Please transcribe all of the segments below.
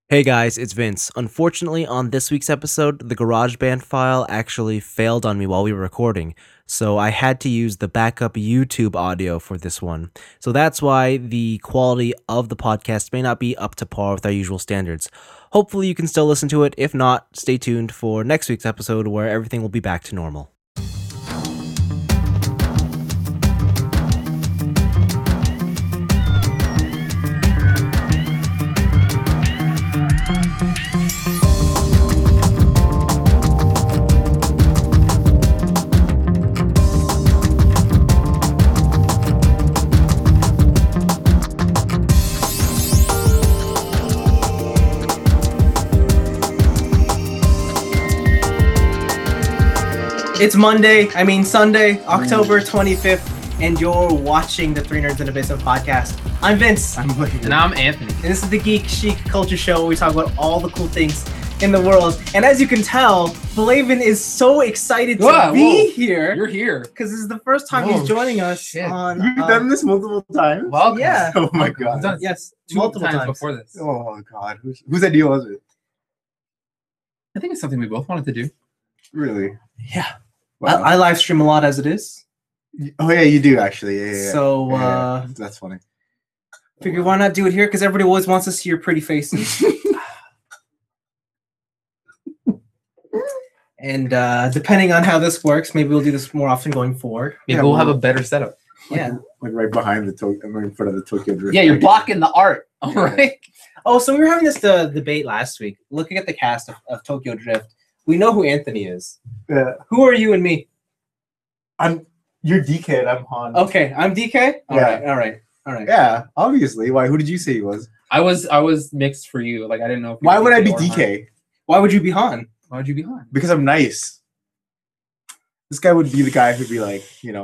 Hey guys, it's Vince. Unfortunately, on this week's episode, the GarageBand file actually failed on me while we were recording, so I had to use the backup YouTube audio for this one. So that's why the quality of the podcast may not be up to par with our usual standards. Hopefully, you can still listen to it. If not, stay tuned for next week's episode where everything will be back to normal. It's Sunday, October 25th, and you're watching the Three Nerds in a Basement podcast. I'm Vince, And I'm Anthony. and this is the Geek Chic Culture Show where we talk about all the cool things in the world. And as you can tell, Flavin is so excited to be here You're here. because this is the first time he's joining us shit. on. You've done this multiple times? Welcome. Yeah. Oh my I've god. done Yes, two multiple times times. before this. Oh god. Whose idea was it? I think it's something we both wanted to do. Really? Yeah, Wow. I live stream a lot as it is, Oh yeah, you do actually. Yeah. so Yeah. That's funny. figure why not do it here because everybody always wants to see your pretty faces. And depending on how this works, maybe we'll do this more often going forward. Maybe Yeah, we'll well- have a better setup. Yeah. Like right behind the Tokyo, right in front of the Tokyo Drift. Yeah, you're blocking the art. All right. Oh, so we were having this debate last week, looking at the cast of Tokyo Drift. We know who Anthony is. Yeah. Who are you and me? You're DK and I'm Han. Okay, I'm DK. All Yeah. right. Yeah, obviously. Why? Who did you say he was? I was mixed for you. Like I didn't know. If you Why were would I be or Han. DK? Why would you be Han? Why would you be Han? Because I'm nice. This guy would be the guy who'd be like,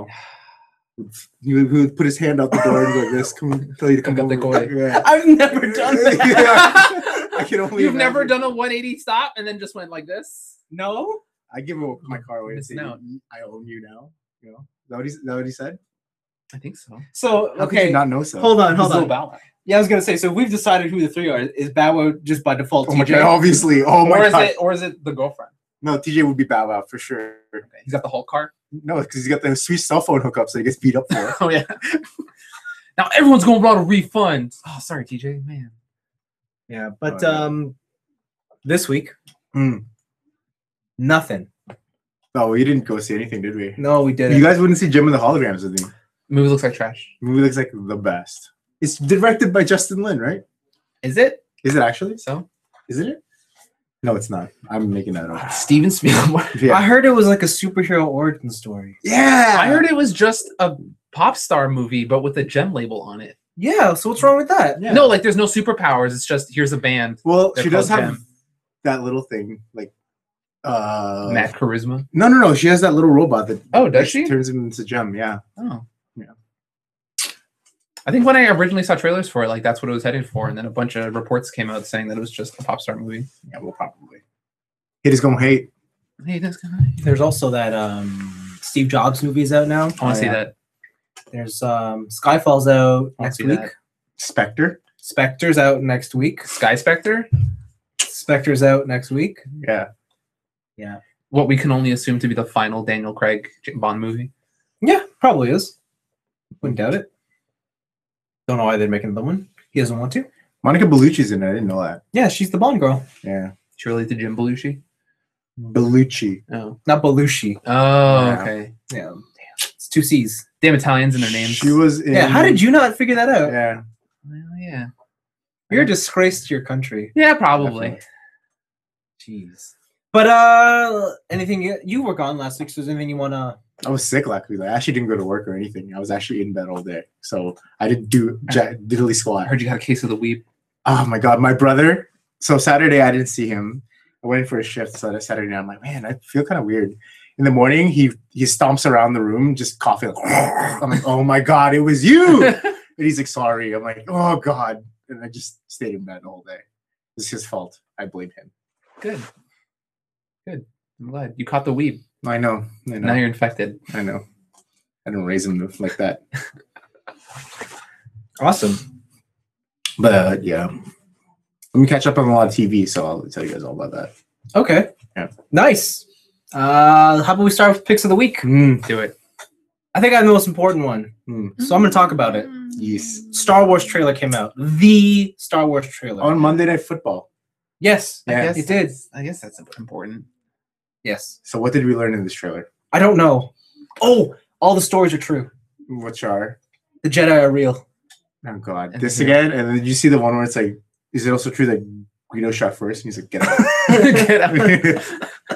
he would put his hand out the door and go like this, tell you to come Come get the over. koi. Yeah. I've never done that. Yeah. I can only You've never imagine. done a 180 stop and then just went like this? No. I give my car away and Missing say, out. I own you now. You know, is that what he said? I think so. So How could you okay, not know so? hold on. This is Lil Bow Wow. Yeah, I was gonna say. So we've decided who the three are. Is Bow Wow just by default? Oh my TJ? god, obviously. Oh my god. Or is it the girlfriend? No, TJ would be Bow Wow for sure. He's got the Hulk card. No, because he's got the sweet cell phone hookup, so he gets beat up for it. Oh yeah. Now everyone's going about a refund. Oh, sorry, TJ. Man. Yeah, but Oh, yeah. this week, Hmm. nothing. No, we didn't go see anything, did we? No, we didn't. You guys wouldn't see Gem and the Holograms with me. Movie looks like trash. The movie looks like the best. It's directed by Justin Lin, right? Is it? Is it actually? So Isn't it? No, it's not. I'm making that up. Steven Spielberg. Yeah. I heard it was like a superhero origin story. Yeah. I heard it was just a pop star movie, but with a gem label on it. Yeah, so what's wrong with that? Yeah. No, like there's no superpowers. It's just here's a band. Well, They're she does called have Gem. that little thing, like Matt Charisma. No. She has that little robot that Oh, does she? turns him into Gem. Yeah. Oh, Yeah. I think when I originally saw trailers for it, like that's what it was headed for, and then a bunch of reports came out saying that it was just a pop star movie. Yeah. Well, probably. Haters gonna hate. Hey, that's kind There's also that Steve Jobs movie's out now. I want to see yeah. that. There's Skyfall's out I wanna next see week. that. Spectre. Spectre's out next week. Sky Spectre. Spectre's out next week. Yeah. Yeah. What we can only assume to be the final Daniel Craig Bond movie. Yeah, probably is. Wouldn't doubt it. Don't know why they're making the one. He doesn't want to. Monica Bellucci's in it. I didn't know that. Yeah, she's the Bond girl. Yeah. Surely to Jim Belushi. Bellucci. Oh. Not Belushi. Oh, Yeah. okay. Yeah. It's two C's. Damn Italians in their names. She was in. Yeah, how did you not figure that out? Yeah. Well, yeah. You're a disgrace to your country. Yeah, probably. Definitely. Jeez. But anything you were gone last week, so is there anything you wanna I was sick last week. I actually didn't go to work or anything. I was actually in bed all day, so I didn't do diddly I squat. heard you got a case of the weeb. Oh my god, my brother. So Saturday I didn't see him. I went in for a shift Saturday night. I'm like, man, I feel kind of weird. In the morning, he stomps around the room just coughing. Like, I'm like, oh my god, it was you. And he's like, sorry. I'm like, oh god. And I just stayed in bed the whole day. It's his fault. I blame him. Good. Good. I'm glad. You caught the weeb. I know. Now you're infected. I know. I didn't raise him like that. Awesome. But yeah. Let me catch up on a lot of TV, so I'll tell you guys all about that. Okay. Yeah. Nice. How about we start with picks of the week? Do it. I think I have the most important one, so I'm going to talk about it. Yes. Star Wars trailer came out. The Star Wars trailer. On Monday Night Football. Yes, Yeah. it did. I guess that's important. Yes. So what did we learn in this trailer? I don't know. Oh, all the stories are true. Which are? The Jedi are real. Oh God, And this then- again. And then did you see the one where it's like, is it also true that Guido shot first? And he's like, get out. Get out.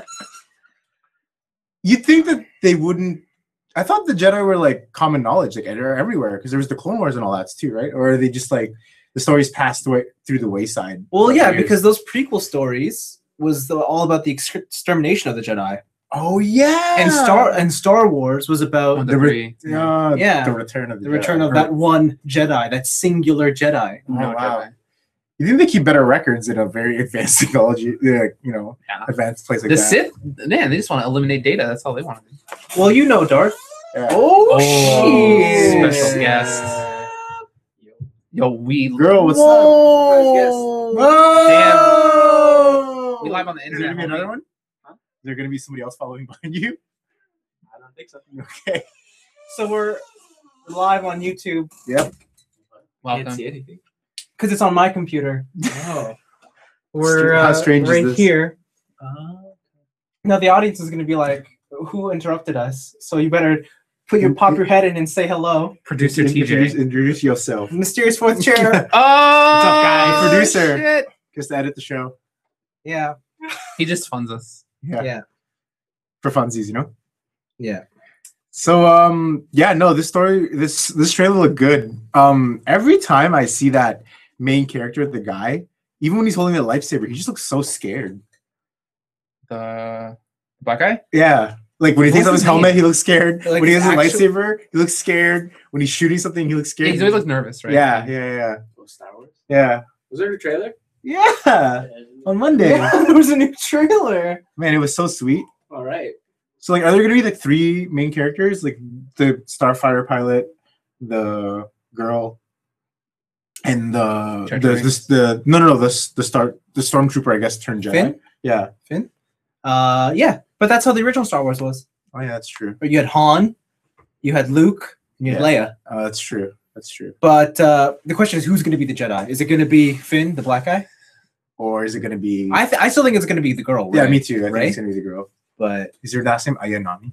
You'd think that they wouldn't. I thought the Jedi were like common knowledge, like they're everywhere, because there was the Clone Wars and all that too, right? Or are they just like the stories passed away through the wayside? Well, yeah, Years? because those prequel stories was all about the extermination of the Jedi, oh yeah, and Star Wars was about One, The two, re- three. Yeah. the return of the return of that one Jedi, that singular Jedi. No Oh, wow. Jedi. You think they keep better records in a very advanced technology, Yeah. advanced place like The that? Sith, man, they just want to eliminate data. That's all they want to do. Well, you know, Darth. Yeah. Oh, Oh, shit. special guest. Yo, we Girl, what's up? Whoa. Whoa! We live on the Is there internet, gonna be another homie. one? Is there gonna be somebody else following behind you? I don't think so. Okay. So we're live on YouTube Welcome. anything because it's on my computer. Oh. We're How strange is right this? here. Now the audience is going to be like, "Who interrupted us?" So you better pop your head in and say hello. Producer Introduce, TJ. introduce yourself. Mysterious fourth chair. Oh, What's up, guys? Producer. shit. Just to edit the show. Yeah. He just funds us. Yeah. For funsies, Yeah. So this trailer looked good. Every time I see that main character, the guy, even when he's holding the lightsaber, he just looks so scared. The black guy? Yeah. Like when he takes What's off his his name? helmet, he looks scared. Like when he has his a actual- lightsaber, he looks scared. When he's shooting something, he looks Yeah, scared. he's always looks nervous, right? Yeah. Star Wars. Yeah. Was there a trailer? Yeah. On Monday. Yeah, there was a new trailer. Man, it was so sweet. All right. So like, are there gonna be like three main characters? Like the Starfighter pilot, the girl, and the stormtrooper, I guess, turned Jedi. Finn? Yeah. Yeah, but that's how the original Star Wars was. Oh yeah, that's true. You had Han, you had Luke, and you had Leia. That's true. That's true. But the question is, who's going to be the Jedi? Is it going to be Finn, the black guy? Or is it gonna be? I still think it's going to be the girl. yeah, Rey. me too. I think Rey? it's gonna be the girl. But Is her last name Ayanami?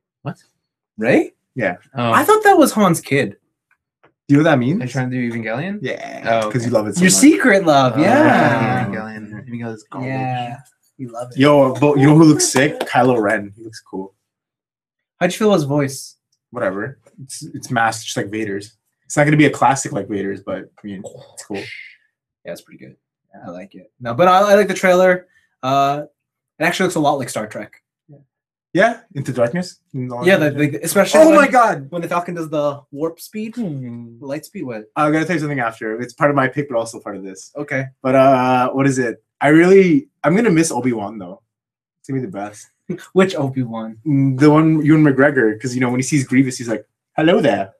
Ray? Oh, I thought that was Han's kid. Do you know what that are means? you trying to do Evangelion? Yeah. Oh, Because okay. you love it so Your much. secret love, Oh, yeah. Evangelion. Evangelion's garbage. Yeah, you love it. Yo, but you know who looks sick? Kylo Ren. He looks cool. How'd you feel his voice? Whatever. It's masked just like Vader's. It's not gonna be a classic like Vader's, but I mean, it's cool. Yeah, it's pretty good. I like it. No, but I like the trailer. It actually looks a lot like Star Trek. Yeah, Into Darkness. Yeah, especially Oh when, my God! when the Falcon does the warp speed, the light speed. What? I'm gonna tell you something after. It's part of my pick, but also part of this. Okay. But what is it? I'm gonna miss Obi-Wan though. It's gonna be the best. Which Obi-Wan? The one Ewan McGregor, because when he sees Grievous, he's like, "Hello there."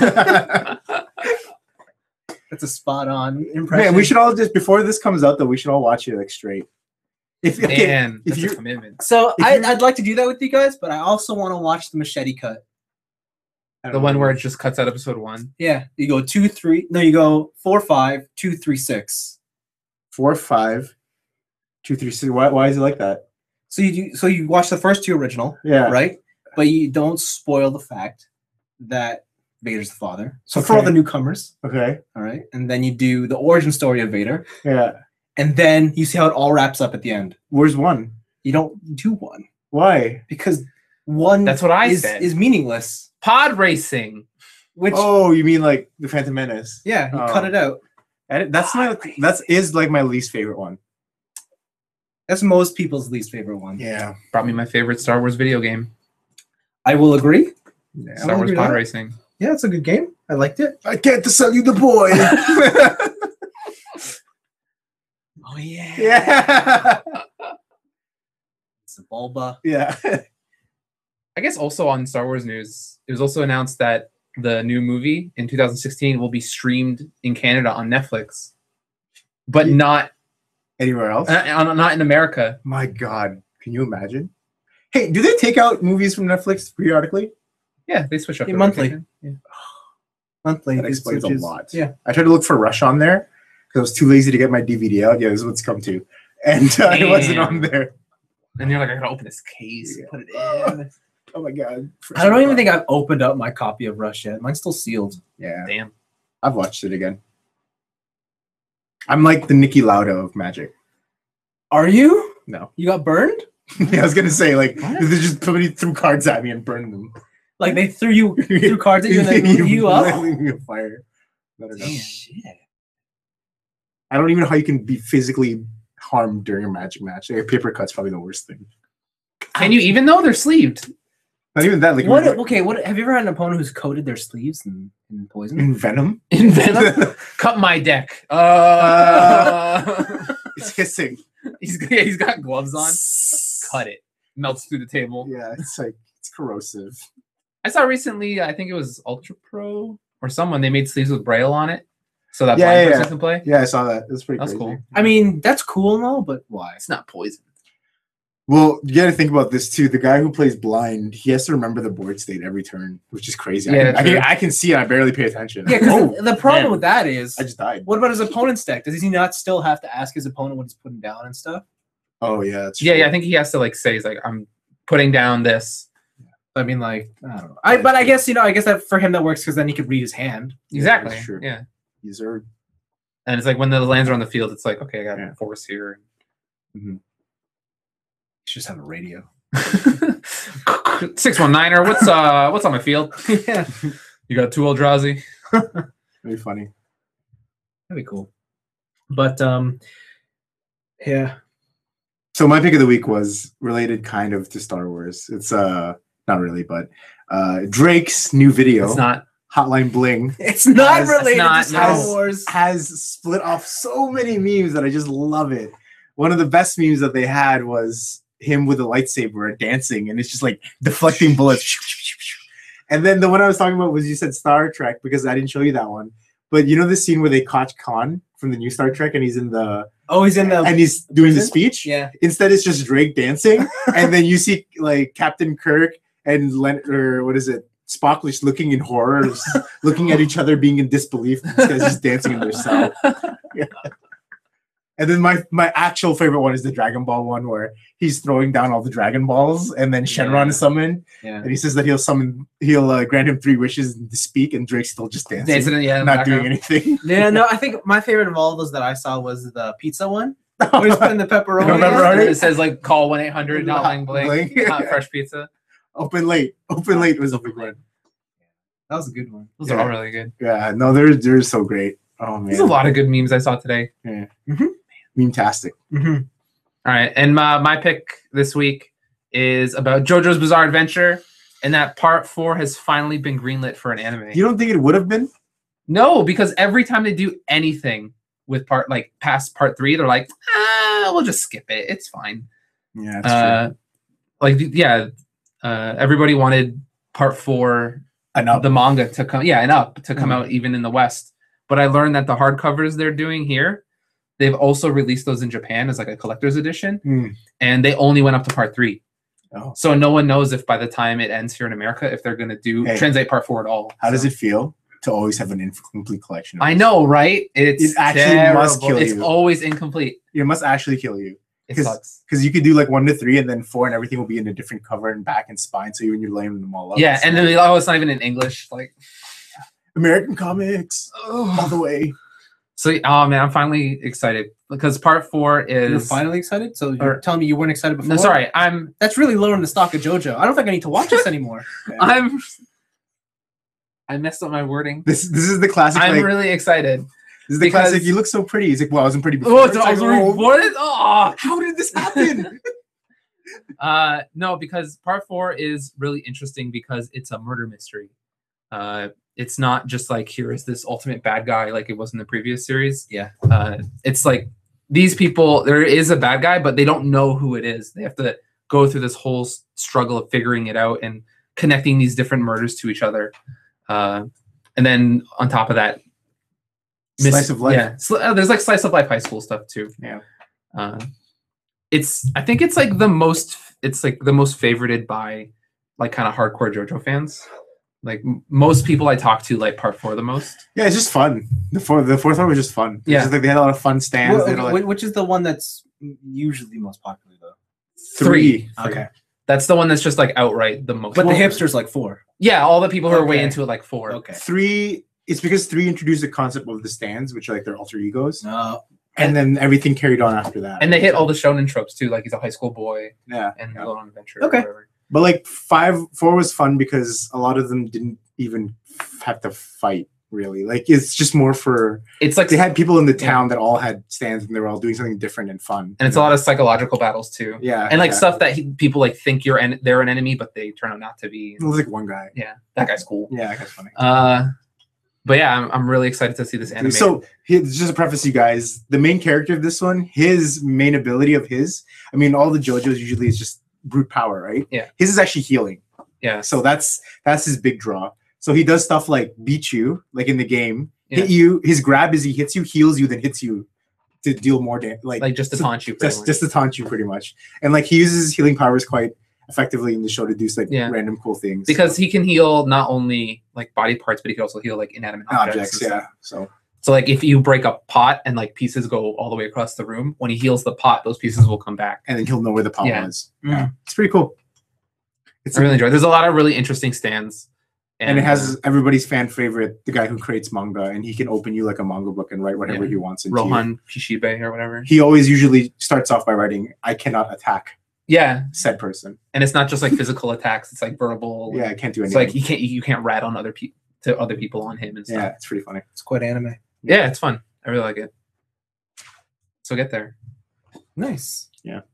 That's a spot on impression. Man, we should all just before this comes out though, we should all watch it like straight. If Man, if that's you- a commitment. So If you- I'd like to do that with you guys, but I also want to watch the machete cut. The one where it just cuts out episode 1. Yeah, you go 2, 3. No, you go 4, 5, 2, 3, 6. 4, 5, 2, 3, 6. Why is it like that? So you watch the first two original, Yeah. right? But you don't spoil the fact that Vader's the father. So for all Okay. the newcomers, Okay. all right, and then you do the origin story of Vader, Yeah. and then you see how it all wraps up at the end. Where's one? You don't do one Why? because one That's what I is, said. is meaningless. Pod racing. Which Oh, you mean like the Phantom Menace? yeah, you Oh. cut it out. That's like my least favorite one. That's most people's least favorite one. Yeah. Brought me my favorite Star Wars video game, I will agree. Yeah. Star Wars agree with Pod that. Racing. Yeah, it's a good game. I liked it. I can't sell you the boy. Oh yeah. yeah. It's a Bulba. Yeah. I guess also on Star Wars news, it was also announced that the new movie in 2016 will be streamed in Canada on Netflix, but not Anywhere else? Not in America. My God, can you imagine? Hey, do they take out movies from Netflix periodically? Yeah, they switch up Yeah, the monthly. rotation. Yeah. Monthly. That it explains a switches. lot. Yeah. I tried to look for Rush on there because I was too lazy to get my DVD out. Yeah, this is what's come to, and it wasn't on Damn. there. And you're like, I gotta open this case, Yeah. put it in. Oh my God! I don't even think I've opened up my copy of Rush yet. Mine's still sealed. Yeah, Damn. I've watched it again. I'm like the Nicky Lauda of magic. Are you? No, You got burned? yeah, I was gonna say like What? they just somebody threw cards at me and burned them. Like they threw cards at you and then blew you up? Lit me on fire. I don't know. Shit. I don't even know how you can be physically harmed during a magic match. Like, a paper cut's probably the worst thing. Can you even though they're sleeved? Not even that. Like What? Okay. What? Have you ever had an opponent who's coated their sleeves in poison? in Venom, In Venom? Cut my deck. it's hissing. He's got gloves on. Cut it. Melts through the table. Yeah, it's like it's corrosive. I saw recently, I think it was Ultra Pro or someone, they made sleeves with Braille on it. So that Yeah, blind yeah, person yeah. can play. Yeah, I saw that. That's pretty. That's crazy. cool. I mean, that's cool and all, but why? It's not poison. Well, you got to think about this too. The guy who plays blind, he has to remember the board state every turn, which is crazy. Yeah, I true. can see it. I barely pay attention. Yeah, because oh, the problem man. with that is, I just died. what about his opponent's deck? Does he not still have to ask his opponent what he's putting down and stuff? Oh yeah, that's Yeah, true. I think he has to like say, he's like, I'm putting down this. I mean, like, I don't know. But I guess I guess that for him that works because then he could read his hand. Yeah, Exactly. that's true. Yeah. These are And it's like when the lands are on the field, it's like, okay, I got Yeah. force here. He should just have a radio. 619er, what's on my field? Yeah, You got 2 Eldrazi. really funny. that'd be cool. But yeah, So my pick of the week was related kind of to Star Wars. It's not really, but Drake's new video, It's not. Hotline Bling, it's not It's related not, to Star no. Wars. has split off so many memes that I just love it. One of the best memes that they had was him with a lightsaber dancing, and it's just like deflecting bullets. And then the one I was talking about was you said Star Trek because I didn't show you that one. But you know the scene where they caught Khan from the new Star Trek and he's in the Oh, he's in the and he's doing the prison? speech? Yeah. Instead, it's just Drake dancing, and then you see like Captain Kirk and or what is it, Spock, just looking in horror, just looking at each other, being in disbelief. This guy's just dancing in their cell. Yeah. And then my actual favorite one is the Dragon Ball one, where he's throwing down all the Dragon Balls, and then Shenron is summoned, Yeah. and he says that he'll grant him 3 wishes to speak, and Drake's still just dancing, Dancing, yeah, in the not doing background. anything. Yeah, no, I think my favorite of all those that I saw was the pizza one. Where he's putting the pepperoni. The on. pepperoni? It says like call 1-800 Hotline Bling. Bling. Hot fresh pizza. Open late was a big one. That was a good one. Those Yeah. are all really good. Yeah, no, they're so great. Oh man, There's a lot of good memes I saw today. meme-tastic. Mm-hmm. All right, and my pick this week is about JoJo's Bizarre Adventure, and that part 4 has finally been greenlit for an anime. You don't think it would have been? No, because every time they do anything with past part 3, they're like, we'll just skip it. It's fine. Yeah, that's true. Everybody wanted part 4, And up. the manga to come, and up to come Mhm. out even in the West. But I learned that the hardcovers they're doing here, they've also released those in Japan as like a collector's edition, Mm. and they only went up to part 3. Oh. So no one knows if by the time it ends here in America, if they're going to Hey. translate part 4 at all. How does it feel to always have an incomplete collection? I know, right? It's It actually terrible. must kill It's you. always incomplete. It must actually kill you. It 'Cause- sucks. Because you could do like 1 to 3, and then 4, and everything will be in a different cover and back and spine. So when you're laying them all up, Yeah, it's and then it's not even in English. Like, American comics all the way. so oh man, I'm finally excited because part 4 You're is. finally excited? So you're Or- telling me you weren't excited before? No, sorry, I'm That's really lowering the stock of JoJo. I don't think I need to watch this anymore. I messed up my wording. This is the classic. I'm like, really excited. this is the because- classic. You look so pretty. He's like, well, I wasn't pretty before. Oh, It's like, oh, what? Oh, how did this happen? no, because part 4 is really interesting because it's a murder mystery. It's not just like here is this ultimate bad guy like it was in the previous series. Yeah. It's like these people, there is a bad guy, but they don't know who it is. They have to go through this whole struggle of figuring it out and connecting these different murders to each other. And then on top of that, Slice of life. Yeah, there's like slice of life high school stuff too. Yeah. I think it's like the most favorited by like kind of hardcore JoJo fans. Like most people I talk to like part 4 the most. Yeah, it's just fun. The fourth one was just fun. It's Yeah. just, like, they had a lot of fun stands. They had, like, Which is the one that's usually most popular though? 3. Okay. That's the one that's just like outright the most. But Well, the hipsters like 4. yeah, all the people who are way Okay. into it like 4. Okay. 3. It's because 3 introduced the concept of the stands, which are like their alter egos, No. and then everything carried on after that. And they hit all the shonen tropes too, like he's a high school boy yeah. and yeah. go on an adventure. Okay. Or whatever. But like 4 was fun because a lot of them didn't even have to fight really. Like it's just more for It's like they had people in the town that all had stands and they were all doing something different and fun. and it's a lot of psychological battles too. yeah, And like yeah. stuff that people like think they're an enemy, but they turn out not to be. It was like one guy. Yeah, that guy's cool. Yeah, that guy's funny. But yeah, I'm really excited to see this anime. So just to preface you guys, the main character of this one, his main ability of I mean, all the JoJo's usually is just brute power, right? Yeah. His is actually healing. yeah, So that's his big draw. So he does stuff like beat you, like in the game, Yeah. hit you. His grab is he hits you, heals you, then hits you to deal more damage. like just to taunt you. pretty much. Just to taunt you, pretty much. And like he uses his healing powers quite effectively in the show to do like Yeah. random cool things. Because he can heal not only like body parts, but he can also heal like inanimate objects. objects, and yeah. stuff. So So like if you break a pot and like pieces go all the way across the room, when he heals the pot, those pieces will come back. and then he'll know where the pot Yeah. was. Yeah, it's pretty cool. It's I really enjoy it. There's a lot of really interesting stands. and it has everybody's fan favorite, the guy who creates manga, and he can open you like a manga book and write whatever Yeah. he wants into you. Rohan Kishibe or whatever. He always usually starts off by writing, "I cannot attack Yeah, said person." and it's not just like physical attacks; it's like verbal. Yeah, I can't do It's anything. like you can't rat on other people on him and stuff. Yeah, it's pretty funny. It's quite anime. Yeah, it's fun. I really like it. So get there. Nice. Yeah.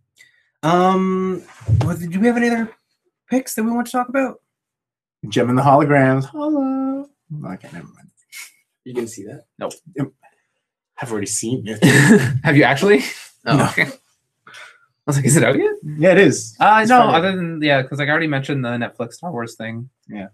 Do we have any other picks that we want to talk about? Gem and the holograms. Hello. No, I can't. Never mind. You can see that. I've already seen it. Have you actually? Oh, No. okay. I was like, is it out yet? Yeah, it is. It's No, Friday. other than because like I already mentioned the Netflix Star Wars thing. Yeah.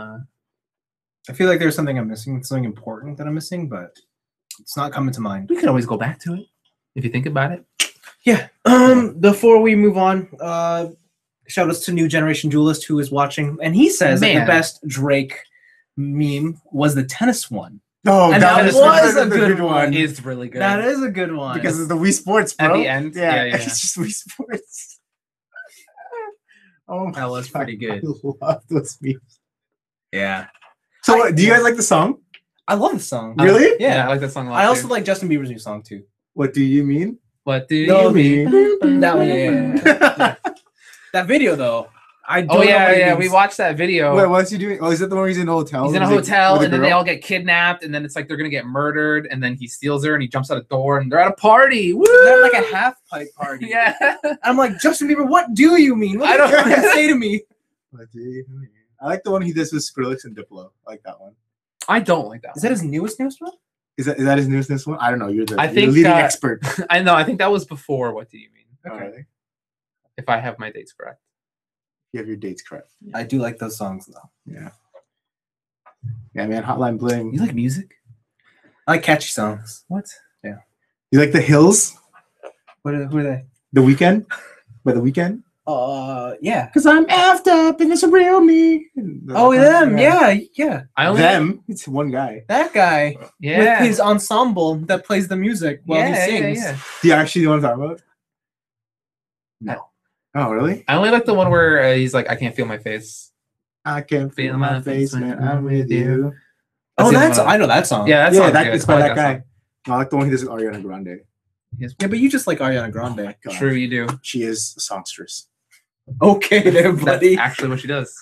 I feel like there's something I'm missing, something important that I'm missing, but it's not coming to mind. We could always go back to it if you think about it. Yeah. Before we move on, shout outs to New Generation Duelist who is watching, and he says that the Man. best Drake meme was the tennis one. Oh, And that that was was a the good one. It's really good. That is a good one. because of the Wii Sports, bro. At the end? Yeah, Yeah. it's just Wii Sports. Oh, my That was God. pretty good. I love those memes. Yeah. So, do you guys like the song? I love the song. Really? Yeah, I like that song a lot. I also too. like Justin Bieber's new song too. What do you mean? What do No, you mean? That one, yeah. That video though, I don't Oh know what it yeah. means. We watched that video. Wait, what's he doing? Oh, is that the one where he's in a hotel? He's in a With hotel, with and then they girl? all get kidnapped, and then it's like they're gonna get murdered, and then he steals her, and he jumps out a door, and they're at a party. Woo! They're like a half pipe party. Yeah. I'm like, Justin Bieber, what do you mean? What I are you don't- trying to say to me? What do you mean? I like the one he does with Skrillex and Diplo. I like that one. I don't like that. Is that his newest one? Is that his newest one? I don't know. You're the I you're think, the leading uh, expert. One. I know. I think that was before. What do you mean? Oh, really? If I have my dates correct. You have your dates correct. I do like those songs though. Yeah. Yeah, man. Hotline Bling. You like music? I like catchy songs. What? You like the Hills? Who are they? The Weekend? By The Weekend? Yeah. Because I'm effed up and it's a real me. Oh, them. Yeah. I only Them. It's one guy. That guy Yeah. with his ensemble that plays the music while he sings. Do you actually know what I'm talking about? No. Oh, really? I only like the one where he's like, I can't feel my face. I can feel my face, man. I'm with you. Oh, That's the one I know that song. Yeah, that's Yeah, good. it's I by like that guy. song. No, I like the one he does with Ariana Grande. Yes. Yeah, but you just like Ariana Grande. God. True, you do. She is a songstress. Okay, there, buddy. That's actually what she does.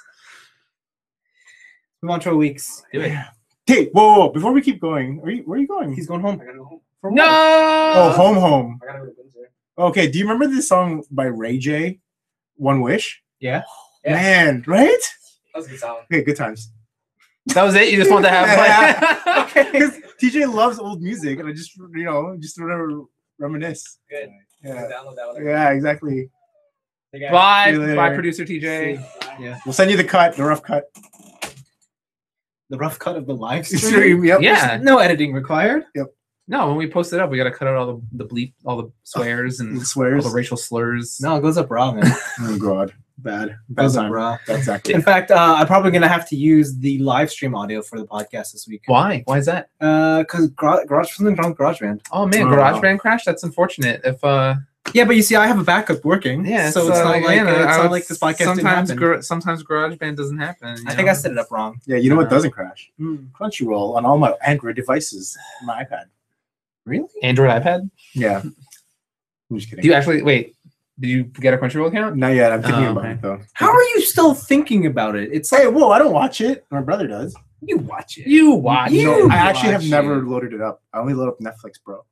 Move on to our weeks. Do it. Hey, whoa. Before we keep going, where are you going? He's going home. For what? No. Oh, home. I gotta go to Windsor. Okay, do you remember this song by Ray J? One Wish? Yeah. Yeah. Man, right? That was a good song. Okay, good times. That was it. You just wanted to have Okay. Because TJ loves old music, and I just, just remember reminisce. Good. Yeah. Download that one. Yeah, exactly. Bye, See you later. bye, producer TJ. Yeah. We'll send you the rough cut. The rough cut of the live stream. Stream, yep. Yeah. No editing required. No, when we post it up, we got to cut out all the bleep, all the swears, and all Swears. the racial slurs. No, it goes up raw, man. Oh god, bad. It Bad goes up time. raw. That's exactly. In fact, I'm probably gonna have to use the live stream audio for the podcast this week. Why? Why is that? Because Garage something wrong with GarageBand. Oh man, Oh, GarageBand crashed. That's unfortunate. If Yeah, but you see, I have a backup working. yeah, so it's not like man, it's not like this podcast didn't sometimes happen. sometimes GarageBand doesn't happen. I think I set it up wrong. Yeah, you know what doesn't crash? Hmm. Crunchyroll on all my Android devices, my iPad. Really? Android iPad. Yeah, I'm just kidding. Do you actually wait? Did you get a Crunchyroll account? Not yet. I'm thinking Oh, about okay. it though. How are you still thinking about it? It's like Hey, whoa! I don't watch it. My brother does. you watch it. You watch You- it I actually have watch never it. loaded it up. I only load up Netflix, bro,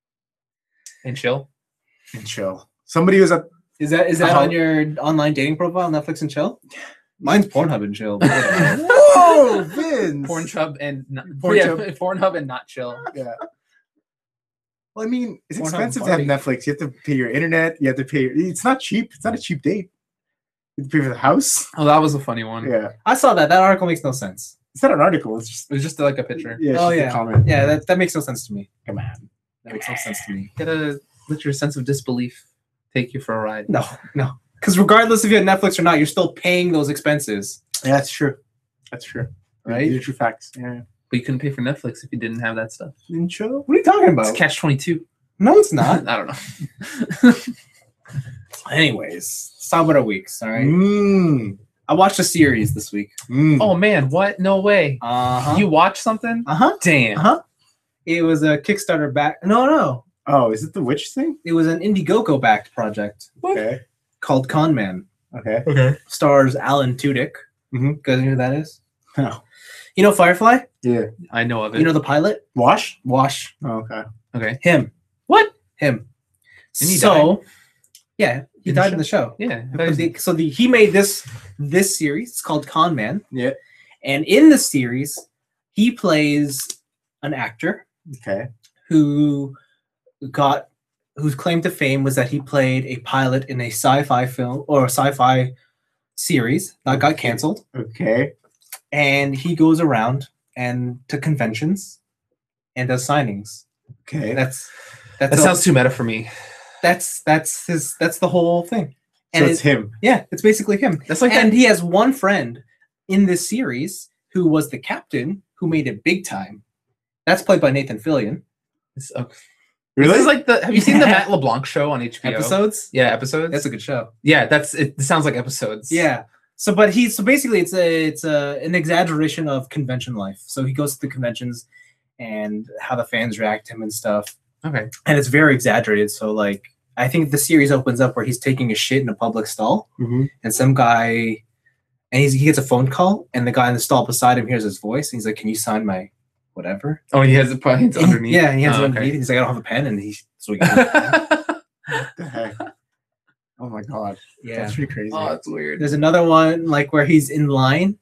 and chill. and chill. Somebody was at Is that Uh-huh. on your online dating profile, Netflix and chill? Mine's Pornhub and chill. whoa, Vince. Pornhub and Pornhub. yeah, Pornhub and not chill. Yeah. Well, I mean, it's Pornhub expensive to party. have Netflix. You have to pay your internet. You have to pay. It's not cheap. It's not a cheap date. You have to pay for the house. Oh, that was a funny one. Yeah, I saw that. That article makes no sense. it's not an article. It's just It was just like a picture. yeah. It's Oh, just yeah. a comment. Yeah, that makes no sense to me. Come on. That makes no sense to me. Gotta let your sense of disbelief take you for a ride. No. Because regardless if you have Netflix or not, you're still paying those expenses. Yeah, that's true. That's true. Right? These are true facts. Yeah. But you couldn't pay for Netflix if you didn't have that stuff. Intro. What are you talking It's about? catch 22. No, it's not. I don't know. Anyways, let's talk about our weeks. All right. Mm. I watched a series this week. Mm. Oh man, what? No way. Uh-huh. You watched something? Uh-huh. Damn. Uh-huh. It was a Kickstarter back. No. Oh, is it the witch thing? It was an Indiegogo backed project Okay. called Con Man. Okay. Okay. Stars Alan Tudyk. Mhm. You guys know who that is? No. You know Firefly? Yeah. I know of it. You know the pilot? Wash. Wash. Oh, okay. okay. Him. What? Him. And he yeah, he In the died in the show. Yeah. He made this series. It's called Con Man. Yeah. And in the series, he plays an actor Okay. whose claim to fame was that he played a pilot in a sci-fi film or a sci-fi series that got canceled. Okay. And he goes around and to conventions and does signings. Okay. That's That sounds too meta for me. that's the whole thing. So And it's him. yeah, it's basically him. That's like And that. he has one friend in this series who was the captain who made it big time. That's played by Nathan Fillion. This is Really? like the. Have you seen the Yeah. Matt LeBlanc show on HBO? Episodes? Yeah, episodes. That's a good show. Yeah, it sounds like episodes. Yeah. So basically it's an exaggeration of convention life. So he goes to the conventions and how the fans react to him and stuff. Okay. And it's very exaggerated. So like I think the series opens up where he's taking a shit in a public stall Mhm. and some guy and he gets a phone call and the guy in the stall beside him hears his voice and he's like, "Can you sign my whatever?" Oh, he has it underneath. Yeah, and he has Oh, it okay. underneath. He's like, "I don't have a pen," and so he gets What the heck? Oh my god. yeah. That's pretty crazy. Oh, that's weird. There's another one like where he's in line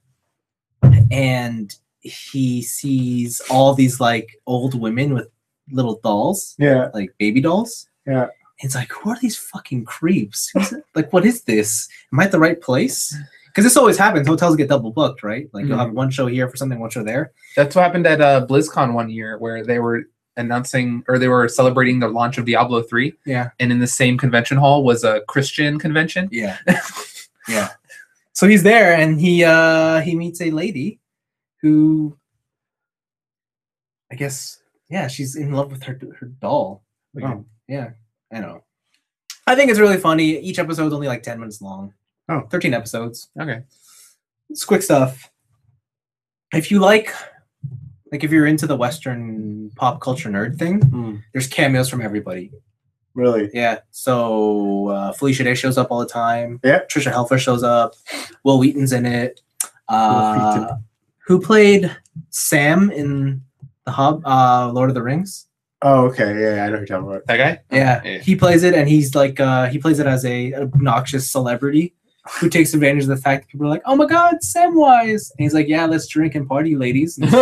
and he sees all these like old women with little dolls, Yeah. like baby dolls. Yeah. It's like, who are these fucking creeps? Like, what is this? Am I at the right place? Because this always happens. Hotels get double booked, right? Like you'll Mhm. have one show here for something, one show there. That's what happened at BlizzCon one year, where they were announcing or they were celebrating the launch of Diablo 3. Yeah. And in the same convention hall was a Christian convention. Yeah. Yeah. So he's there and he meets a lady who I guess she's in love with her doll. Oh. Yeah, I know. I think it's really funny. Each episode's only like 10 minutes long. Oh. 13 episodes. Okay. It's quick stuff. If you like if you're into the Western pop culture nerd thing, Mm. there's cameos from everybody. Really? Yeah. So Felicia Day shows up all the time. Yeah. Trisha Helfer shows up. Will Wheaton's in it. Wheaton. Who played Sam in the Lord of the Rings? Oh, okay. Yeah, I know who you're talking about. That guy? Yeah. Yeah. He plays it, and he's like he plays it as a obnoxious celebrity who takes advantage of the fact that people are like, "Oh my God, Samwise!" And he's like, "Yeah, let's drink and party, ladies." And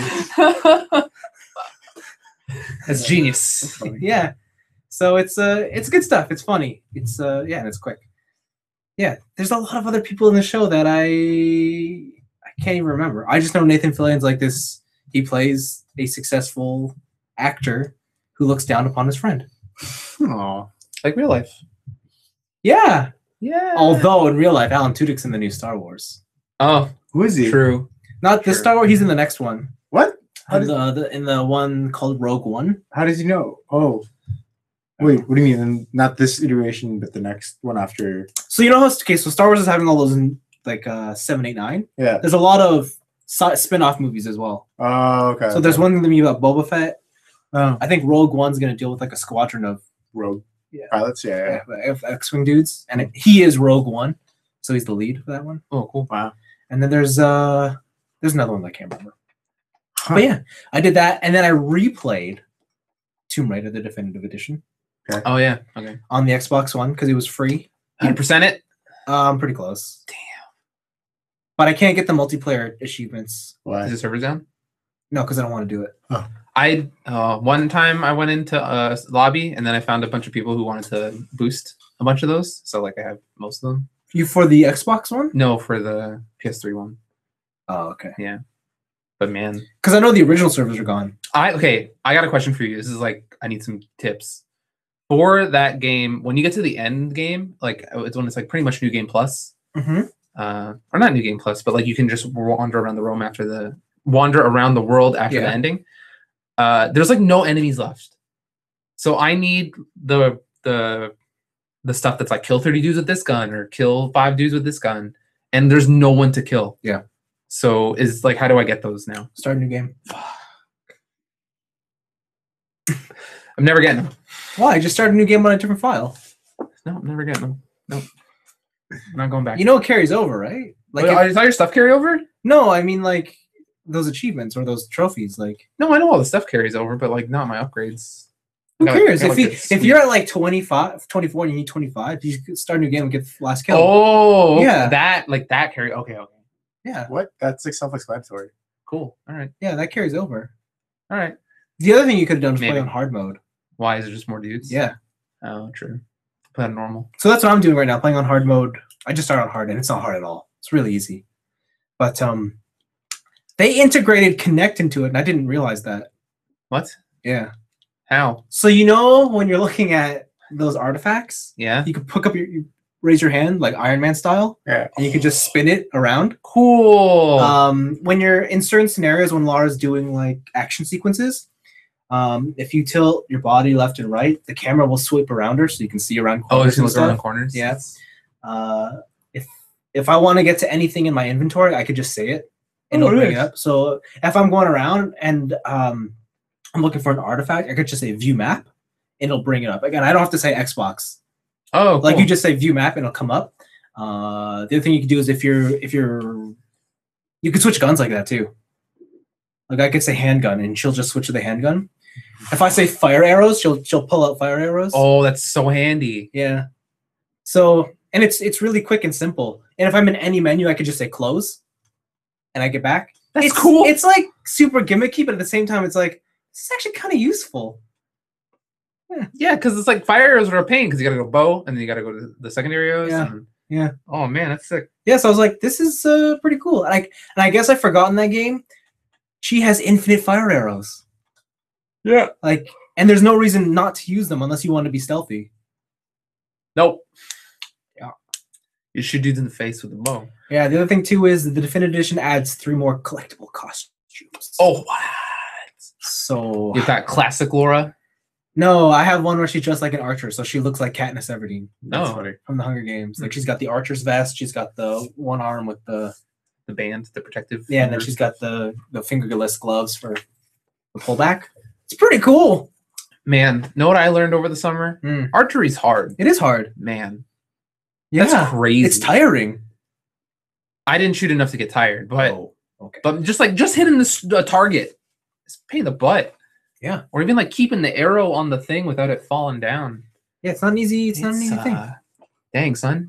That's genius. yeah. So it's good stuff. It's funny. It's and it's quick. Yeah, there's a lot of other people in the show that I can't even remember. I just know Nathan Fillion's like this. He plays a successful actor who looks down upon his friend. Oh, Like real life. Yeah. Yeah. Although in real life, Alan Tudyk's in the new Star Wars. Oh, who is he? true. Not the Sure. Star Wars. He's in the next one. What? How In does, in the one called Rogue One. how does he know? Oh, wait. What do you mean? Not this iteration, but the next one after. So you know how okay, so Star Wars is having all those in like 7, 8, 9. Yeah. There's a lot of spin-off movies as well. Oh, okay. So there's one going to be about Boba Fett. Oh, I think Rogue One's going to deal with like a squadron of Rogue Yeah. pilots. Yeah. X-wing dudes, and he is Rogue One, so he's the lead for that one. Oh, cool. Wow. And then there's another one that I can't remember. Huh. But yeah, I did that, and then I replayed Tomb Raider: The Definitive Edition Oh yeah. Okay. on the Xbox One because it was free. 100% it. I'm pretty close. Damn. But I can't get the multiplayer achievements. Why? Is the server down? No, because I don't want to do it. I one time I went into a lobby and then I found a bunch of people who wanted to boost a bunch of those. So like I have most of them. You for the Xbox One? No, for the PS3 one. Oh, okay. But man, Because I know the original servers are gone. I got a question for you. This is like I need some tips for that game. When you get to the end game, like it's when it's like pretty much New Game Plus, Mm-hmm. or not New Game Plus, but like you can just wander around the room after the world after the Yeah. ending. There's like no enemies left, so I need the stuff that's like kill 30 dudes with this gun or kill 5 dudes with this gun, and there's no one to kill. Yeah. So is like, how do I get those now? Start a new game. I'm never getting them. Why? Just start a new game on a different file. No, I'm never getting them. Nope. I'm not going back. You know it carries over, right? Like, Wait, is all your stuff carry over? no, I mean like those achievements or those trophies. Like, No, I know all the stuff carries over, but like not my upgrades. who Gotta- cares? gotta If get if sweet. you're at like 25, 24, and you need 25, you could start a new game and get the last kill. Oh, Yeah. that carry. Okay, Yeah, What? That's like self-explanatory. cool. All right, yeah, that carries over. all right. The other thing you could have done was Maybe. play on hard mode. Why is it just more dudes? Yeah, Oh, true. Play on normal. so that's what I'm doing right now, playing on hard mode. I just started on hard, and it's not hard at all. It's really easy. But they integrated Connect into it, and I didn't realize that. What? Yeah. How? So you know when you're looking at those artifacts, Yeah. you could pick up you raise your hand like Iron Man style, Yeah. and you could just spin it around. Cool. When you're in certain scenarios, when Lara's doing like action sequences, if you tilt your body left and right, the camera will sweep around her so you can see around oh, you corners can and look around the stuff. corners. Yeah. If I want to get to anything in my inventory, I could just say it and Oh, it'll bring it nice. up. So if I'm going around and I'm looking for an artifact, I could just say view map and it'll bring it up. Again, I don't have to say Xbox. Oh, Like cool. you just say view map and it'll come up. The other thing you can do is if you're you can switch guns like that too. Like I could say handgun and she'll just switch to the handgun. If I say fire arrows, she'll pull out fire arrows. Oh, that's so handy. Yeah. So and it's really quick and simple. And if I'm in any menu, I could just say close and I get back. That's it's cool. It's like super gimmicky, but at the same time, it's like this is actually kind of useful. Yeah, because it's like fire arrows are a pain because you got to go bow and then you got to go to the secondary arrows. Yeah. and- Yeah. Oh man, that's sick. Yeah, so I was like, this is pretty cool. And I guess I forgot in that game, she has infinite fire arrows. Yeah. Like, and there's no reason not to use them unless you want to be stealthy. Nope. Yeah. You shoot dudes in the face with a bow. Yeah, the other thing too is the Definitive Edition adds 3 more collectible costumes. Oh, what? So You've got classic Laura. no, I have one where she's dressed like an archer, so she looks like Katniss Everdeen No, funny. from the Hunger Games. Like she's got the archer's vest, she's got the one arm with the the band, the protective. and then fingers. she's got the fingerless gloves for the pullback. It's pretty cool. Man, know what I learned over the summer? Mm. Archery's hard. It is hard. Man, Yeah, that's crazy. it's tiring. I didn't shoot enough to get tired, but Oh, okay. just hitting the target, it's a pain in the butt. Yeah. Or even like keeping the arrow on the thing without it falling down. Yeah, it's not an easy. It's not an easy thing. Dang, son.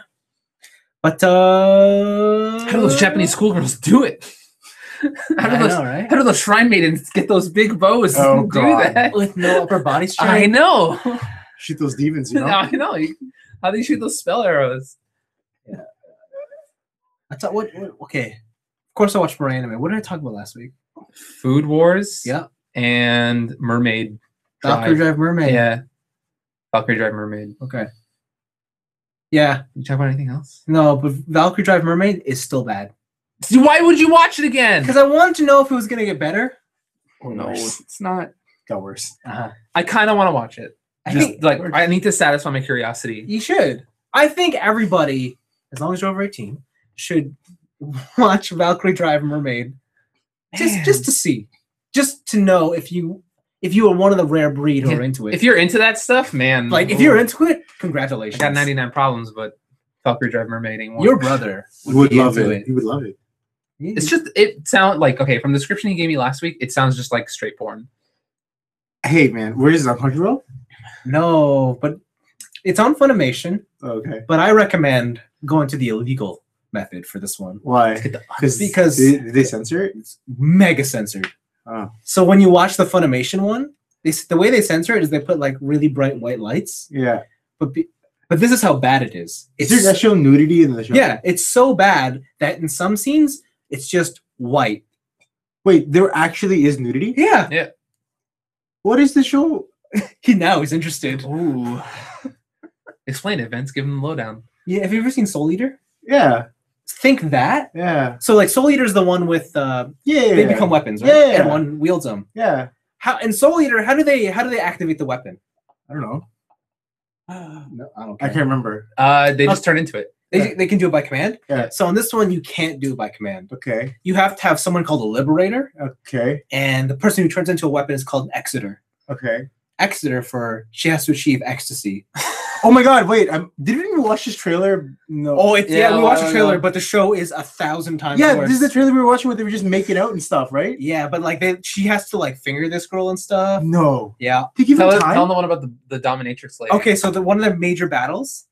But How do those Japanese schoolgirls do it? How do I those know, right? how do those shrine maidens get those big bows Oh, and do God. that? With no upper body strength. I know. Shoot those demons, you know? I know. How do you shoot those spell arrows? I thought what? Okay. Of course, I watched more anime. What did I talk about last week? Food Wars. Yeah. And mermaid Valkyrie Drive Mermaid. Yeah. Valkyrie Drive Mermaid. Okay. Yeah. You talk about anything else? No, but Valkyrie Drive Mermaid is still bad. See, why would you watch it again? Because I wanted to know if it was gonna get better. Or No, worse. it's not. Got worse. I kind of want to watch it. I Just think like I need to satisfy my curiosity. you should. I think everybody, as long as you're over 18, should watch Valkyrie Drive Mermaid. Just to see. Just to know if you are one of the rare breed who are into it. If you're into that stuff, man. Like if you're into it, congratulations. I got 99 problems, but Valkyrie Drive Mermaid ain't one. Your brother Would be love into it. He would love it. It's just it sounds like okay from the description he gave me last week. It sounds just like straight porn. Hey man, where is it on Crunchyroll? No, but it's on Funimation. Okay. But I recommend going to the illegal method for this one. Why? Because did they censor it? it's mega censored. Oh. So when you watch the Funimation one, the way they censor it is they put like really bright white lights. Yeah. But this is how bad it is. Is there actual nudity in the show? Yeah, it's so bad that in some scenes it's just white. Wait, there actually is nudity? Yeah. What is the show? Now he's interested. Ooh. Explain it, Vince. Give him the lowdown. Yeah, have you ever seen Soul Eater? Yeah. Think that. Yeah. So like Soul Eater is the one with Yeah. they become weapons, right? Yeah. And one wields them. Yeah. How in Soul Eater, how do they activate the weapon? I don't know. No, I don't I care. can't remember. They just turn into it. They can do it by command. Yeah. So on this one, you can't do it by command. Okay. You have to have someone called a liberator, Okay. and the person who turns into a weapon is called an exeter. Okay. Exeter for she has to achieve ecstasy. Oh my god, wait. Did we even watch this trailer? No. Oh, it's Yeah, we a watched while the trailer, ago. but the show is 1,000 times yeah, worse. this is the trailer we were watching where they were just making out and stuff, right? Yeah, but like she has to like finger this girl and stuff. No. Yeah. Did you give Tell him them time? the one about the dominatrix lady. Okay, so one of the major battles,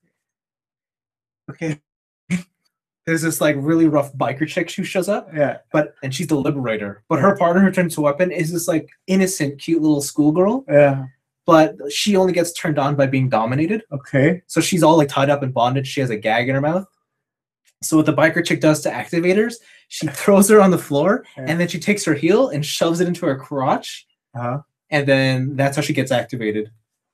Okay. there's this like really rough biker chick who shows up, Yeah. and she's the liberator. But her partner who turns to a weapon is this like innocent, cute little schoolgirl. Yeah. But she only gets turned on by being dominated. Okay. So she's all like tied up in bondage. She has a gag in her mouth. So what the biker chick does to activators, she throws her on the floor, Yeah. and then she takes her heel and shoves it into her crotch, Uh-huh. and then that's how she gets activated.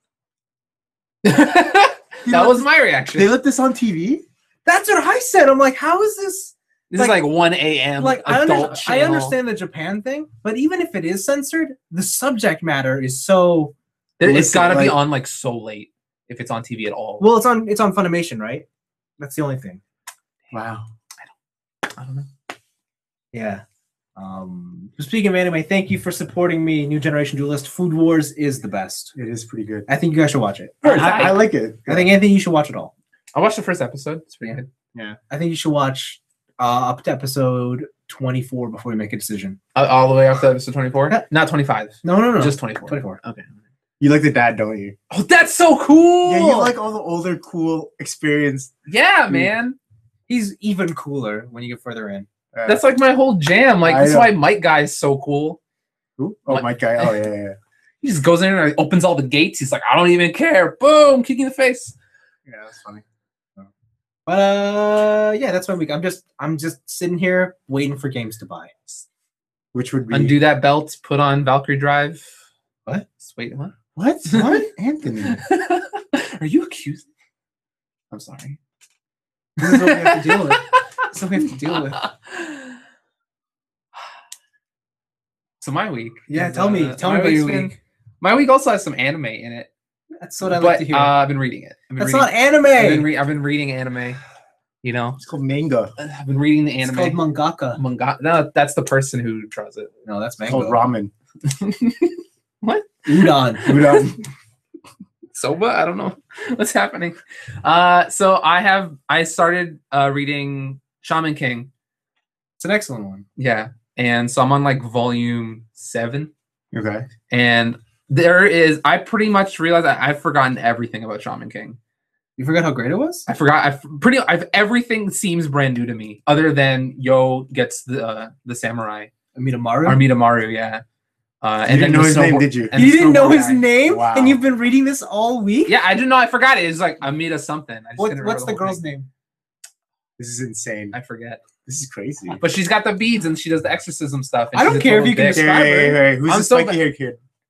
that was my reaction. They let this on TV? That's what I said. I'm like, how is this? This like- is like 1 a.m. Like adult I channel. understand the Japan thing, but even if it is censored, the subject matter is so It's Listen, got to be like- on like so late if it's on TV at all. well. It's on Funimation, right? That's the only thing. Wow. I don't know. Yeah. Speaking of anime, thank you for supporting me. New Generation Duelist. Food Wars is the best. It is pretty good. I think you guys should watch it. I like it. I think Anthony, you should watch it all. I watched the first episode. It's pretty good. I think you should watch up to episode 24 before you make a decision. All the way up to episode 24? Yeah. Not 25. No. Just 24. 24. Okay. You like the dad, don't you? Oh, that's so cool. Yeah, you like all the older, cool experience. Yeah, man. He's even cooler when you get further in. That's like my whole jam. Like, I that's know. why Mike Guy is so cool. Who? Oh, Mike Guy. Oh, yeah. He just goes in there and opens all the gates. He's like, I don't even care. Boom, kick you in the face. Yeah, that's funny. But yeah, that's my week. I'm just sitting here waiting for games to buy. Which would be Undo that belt, put on Valkyrie Drive. What? Wait, what? what? What? Anthony. Are you accusing? I'm sorry. This is what we have to deal with. This is what we have to deal with. So my week. Yeah, is, tell me my about your week's been- week. My week also has some anime in it. That's what I but like to hear. I've been reading it. That's not anime. I've been reading anime. You know, It's called manga. I've been reading the It's anime. called mangaka. Manga. No, that's the person who draws it. No, that's It's mango. called ramen. Udon. Udon. Soba? I don't know what's happening. So I started reading Shaman King. It's an excellent one. Yeah. And so I'm on like volume 7. Okay. And I pretty much realized I've forgotten everything about Shaman King. You forgot how great it was? I forgot. Everything seems brand new to me, other than Yo gets the samurai. Amidamaru? Armida yeah. You didn't know his name, did you? and You the didn't know snowboard his guy. name? Wow. And you've been reading this all week? Yeah, I didn't know. I forgot it. It's like Amida something. I just didn't remember What's the whole girl's thing. name? This is insane. I forget. This is crazy. But she's got the beads and she does the exorcism stuff. And I don't she's a care if total you can dick. describe her. Who's I'm this so spiky bad. hair kid?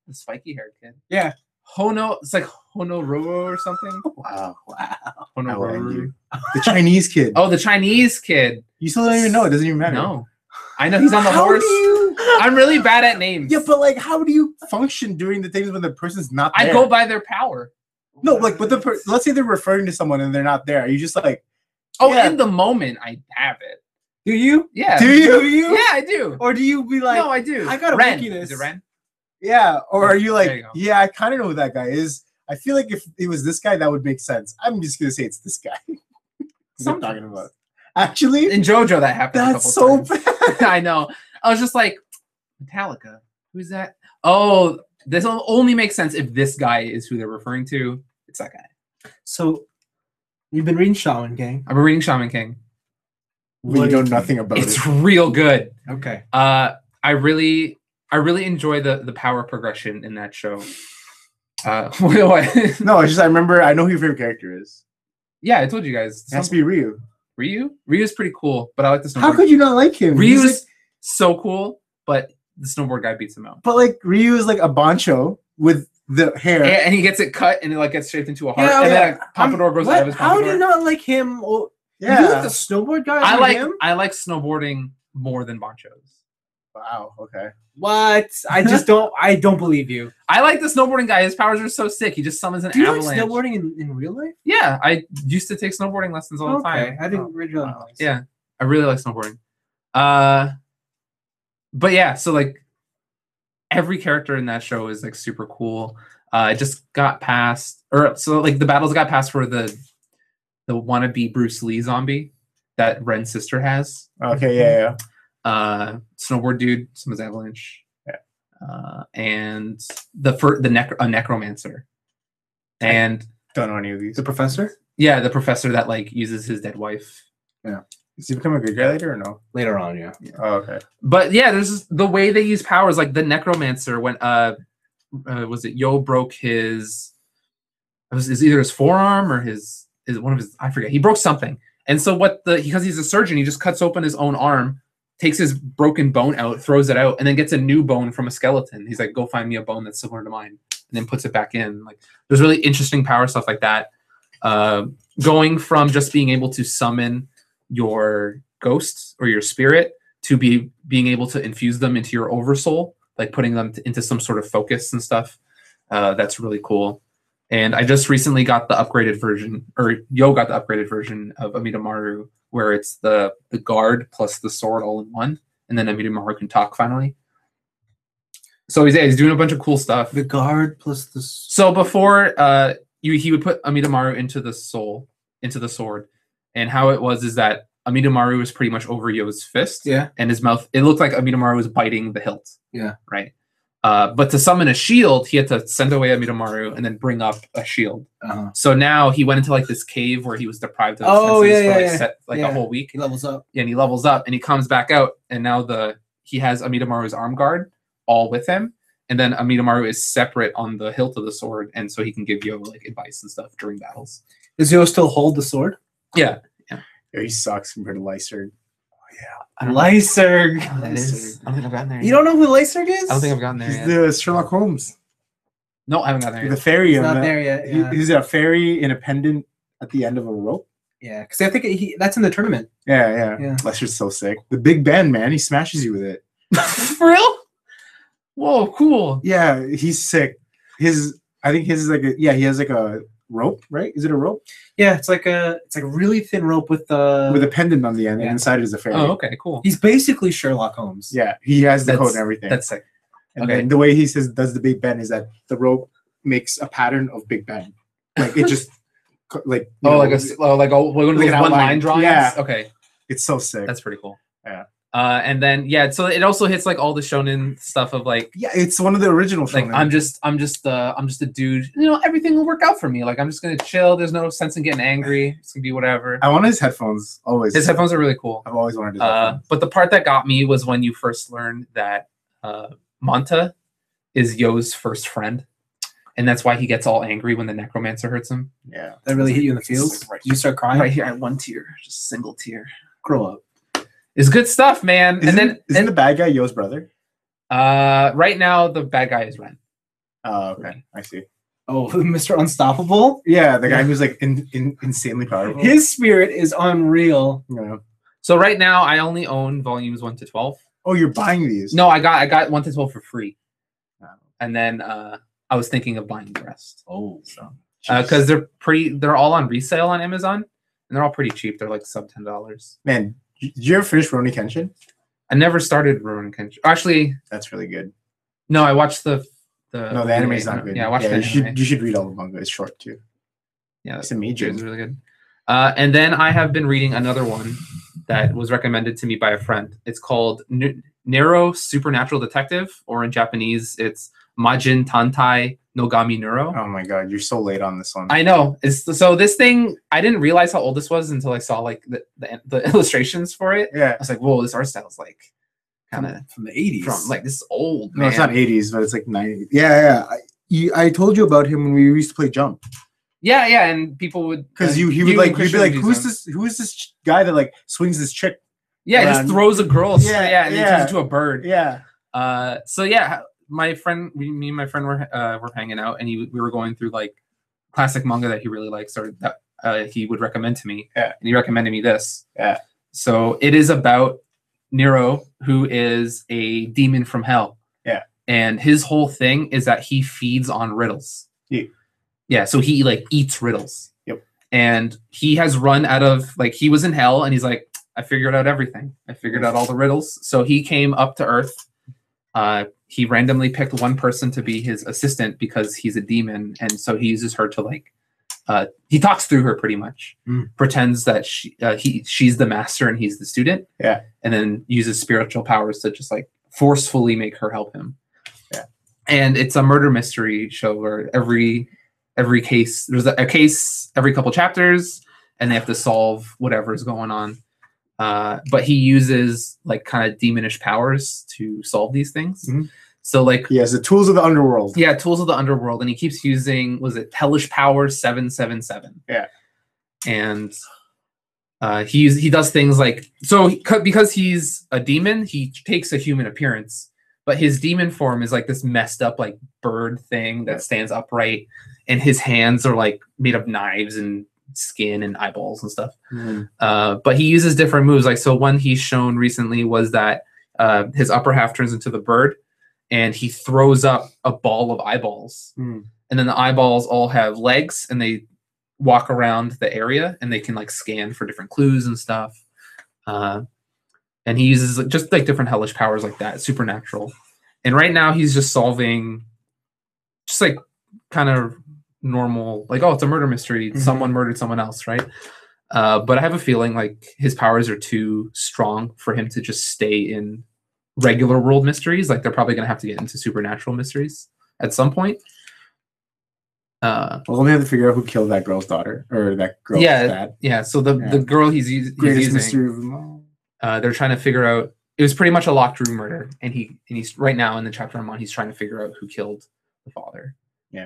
the spiky haired kid. Yeah. Hono, it's like Honoro or something. Wow. Wow. I will end you. Honoro. The Chinese kid. Oh, the Chinese kid. You still don't even know. It doesn't even matter. No, I know he's on the How horse. do you- I'm really bad at names. Yeah, but like, how do you function during the things when the person's not there? I go by their power. No, like, but let's say they're referring to someone and they're not there. Are you just like, Oh, Yeah. in the moment, I have it. Do you? Yeah. do you? Yeah, I do. Or do you be like, No, I do. I gotta Ren. wiki this. Is it Ren? Yeah. Or are you There like, you go. yeah, I kind of know who that guy is. I feel like if it was this guy, that would make sense. I'm just gonna say it's this guy. What I'm talking Sometimes. about. Actually, In JoJo, that happened. that's a couple so times. bad. I know. I was just like, Metallica. Who's that? Oh, this will only make sense if this guy is who they're referring to. It's that guy. so you've been reading Shaman King. I've been reading Shaman King. We What do know you think? nothing about It's it. real good. Okay. I really enjoy the power progression in that show. What? No, it's just I remember. I know who your favorite character is. Yeah, I told you guys. It has to be Ryu. Ryu. Ryu's pretty cool, but I like the snowboard. How could you not like him? He's Ryu's like- so cool, but the snowboard guy beats him out. but like Ryu is like a bancho with the hair. And he gets it cut, and it like gets shaped into a heart, Yeah, and yeah. then a pompadour grows out What? of his How do pompadour. you not like him? Oh, Yeah. You like the snowboard guy? I over like him? I like snowboarding more than bonchos. Wow. Okay. What? I just don't. I don't believe you. I like the snowboarding guy. His powers are so sick. He just summons an Do you like avalanche. snowboarding in real life? Yeah, I used to take snowboarding lessons all the time. I didn't realize. Yeah, I really like snowboarding. But yeah, so like every character in that show is like super cool. I just got past, or so like the battles got past for the wannabe Bruce Lee zombie that Ren's sister has. Okay. Yeah. Snowboard dude, summons avalanche. Yeah. And a necromancer. And Don't know any of these. The professor yeah, the professor that like uses his dead wife. Does he become a good guy later or no? later on, yeah. Oh, okay. But yeah, there's just the way they use powers, like the necromancer when was it Yo broke his is either his forearm or his one of his, I forget. He broke something. And so because he's a surgeon, he just cuts open his own arm, takes his broken bone out, throws it out, and then gets a new bone from a skeleton. He's like, go find me a bone that's similar to mine, and then puts it back in. Like there's really interesting power stuff like that. Going from just being able to summon your ghosts or your spirit to being able to infuse them into your oversoul, like putting them into some sort of focus and stuff. That's really cool. And I just recently got the upgraded version, or Yo got the upgraded version of Amidamaru, where it's the guard plus the sword all in one, and then Amidamaru can talk finally. So he's doing a bunch of cool stuff. The guard plus the. So before he would put Amidamaru into the sword, and how it was is that Amidamaru was pretty much over Yo's fist, Yeah. and his mouth, it looked like Amidamaru was biting the hilt. Yeah. Right. But to summon a shield, he had to send away Amidamaru and then bring up a shield. Uh-huh. So now he went into like this cave where he was deprived of Oh, senses yeah, for yeah, like yeah. a whole week. He levels up. And he levels up and he comes back out, and now he has Amidamaru's arm guard all with him. And then Amidamaru is separate on the hilt of the sword, and so he can give Yo like advice and stuff during battles. Does Yo still hold the sword? Yeah. Yeah, he sucks compared to Lyserg. Lyserg. That is, I don't think I've gotten there. You don't know who Lyserg is? I don't think I've gotten there He's yet. the Sherlock Holmes. No, I haven't gotten there The yet. fairy. He's on not that- there yet. Yeah, He's a fairy in a pendant at the end of a rope. yeah. Because I think that's in the tournament. Yeah. Yeah. Lyserg's so sick. The Big Ben, man, he smashes you with it. For real? Whoa, cool. Yeah, he's sick. I think his is like he has like a rope, right? Is it a rope Yeah, it's like a really thin rope with with a pendant on the end, yeah. and inside is a fairy. Oh, okay, cool. He's basically Sherlock Holmes. Yeah, he has the That's- code and everything. That's sick. And okay. then the way he says does the Big Ben is that the rope makes a pattern of Big Ben, like it just like you know, One of those like an one-line outline. drawings? Yeah. Okay, it's so sick. that's pretty cool. Yeah. And then yeah, so it also hits like all the shonen stuff of like it's one of the original. like shonen. I'm just a dude. You know, everything will work out for me. Like I'm just gonna chill. There's no sense in getting angry. It's gonna be whatever. I want his headphones always. His headphones are really cool. I've always wanted his headphones. But the part that got me was when you first learned that Manta is Yo's first friend, and that's why he gets all angry when the necromancer hurts him. Yeah. That really hit you in the feels. Right. Did you start crying? Right here, I had one tear, just a single tear. Grow up. It's good stuff, man. Isn't the bad guy Yo's brother? Right now the bad guy is Ren. Oh, okay. I see. Oh, Mr. Unstoppable. Yeah, the guy who's like insanely powerful. His spirit is unreal. Yeah. So right now I only own volumes 1 to 12. Oh, you're buying these? No, I got 1 to 12 for free, Wow. and then I was thinking of buying the rest. Oh, So because they're all on resale on Amazon, and they're all pretty cheap. They're like sub $10. Man, did you ever finish Rurouni Kenshin? I never started Rurouni Kenshin. Actually, That's really good. no, I watched the No, the anime is not good. Yeah, I watched the anime. you should read all the manga. It's short too. Yeah, It's amazing. it's really good. And then I have been reading another one that was recommended to me by a friend. It's called Nero Supernatural Detective, or in Japanese, it's Majin Tantai Nogami Neuro. Oh my god, you're so late on this one. I know. So this thing, I didn't realize how old this was until I saw like the illustrations for it. Yeah. I was like, whoa, this art style is like kind of from the 80s. from like this is old. No, man. it's not 80s, but it's like 90s. Yeah. I told you about him when we used to play Jump. Yeah, and people would Because you'd be like, who is this guy that like swings this chick? Yeah, he just around? throws a girl. And Yeah, he yeah. turns into a bird. Yeah. So yeah, my friend, me and my friend were hanging out, and we were going through like classic manga that he really likes, or that he would recommend to me. Yeah. And he recommended me this. Yeah. So it is about Nero, who is a demon from hell. Yeah. And his whole thing is that he feeds on riddles. Yeah. Yeah. So he like eats riddles. Yep. And he has run out of like, he was in hell, and he's like, I figured out everything. I figured out all the riddles. So he came up to Earth. He randomly picked one person to be his assistant because he's a demon, and so he uses her to like. He talks through her pretty much. Pretends that she's the master and he's the student. Yeah. And then uses spiritual powers to just like forcefully make her help him. Yeah. And it's a murder mystery show where every case there's a case every couple chapters, and they have to solve whatever is going on. But he uses like kind of demonish powers to solve these things. Mm-hmm. So like he has the tools of the underworld. Yeah, tools of the underworld, and he keeps using Hellish Power 777. Yeah, and he does things like because he's a demon, he takes a human appearance, but his demon form is like this messed up like bird thing that stands upright, and his hands are like made of knives and skin and eyeballs and stuff. But he uses different moves. Like so, one he's shown recently was that his upper half turns into the bird, and he throws up a ball of eyeballs, and then the eyeballs all have legs, and they walk around the area, and they can like scan for different clues and stuff. And he uses just like different hellish powers like that, supernatural. And right now he's just solving just like kind of normal, like, oh, it's a murder mystery. Someone murdered someone else, right? But I have a feeling like his powers are too strong for him to just stay in regular world mysteries. Like they're probably going to have to get into supernatural mysteries at some point. Well, they have to figure out who killed that girl's daughter or that girl's dad. Yeah. So the girl he's Greatest using, mystery of them all. They're trying to figure out. It was pretty much a locked room murder, and he's right now in the chapter I'm on. He's trying to figure out who killed the father. Yeah.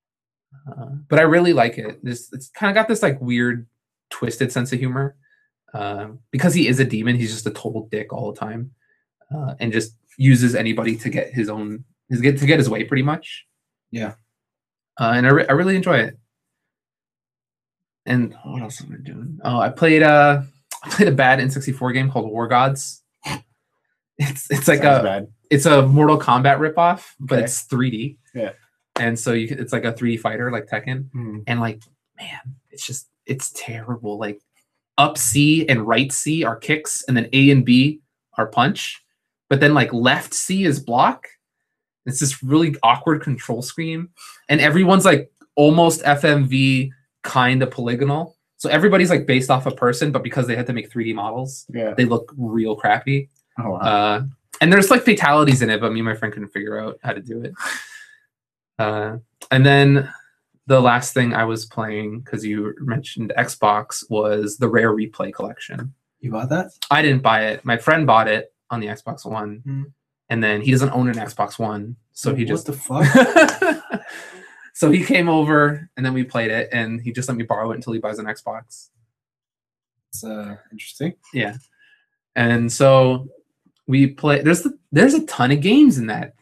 But I really like it. It's kind of got this like weird, twisted sense of humor. Because he is a demon, he's just a total dick all the time, and just uses anybody to get his way, pretty much. Yeah. And I really enjoy it. And what else am I doing? Oh, I played a bad N64 game called War Gods. It's like it's a Mortal Kombat ripoff, but it's 3D. Yeah. And so it's like a 3D fighter like Tekken. And like, man, it's terrible. Like up C and right C are kicks, and then A and B are punch. But then like left C is block. It's this really awkward control scheme. And everyone's like almost FMV kind of polygonal. So everybody's like based off a person, but because they had to make 3D models, they look real crappy. Oh, wow. And there's like fatalities in it, but me and my friend couldn't figure out how to do it. And then the last thing I was playing, because you mentioned Xbox, was the Rare Replay collection. You bought that? I didn't buy it. My friend bought it on the Xbox One. And then he doesn't own an Xbox One. So he just... What the fuck? So he came over, and then we played it, and he just let me borrow it until he buys an Xbox. It's interesting. Yeah. And so we play. There's a ton of games in that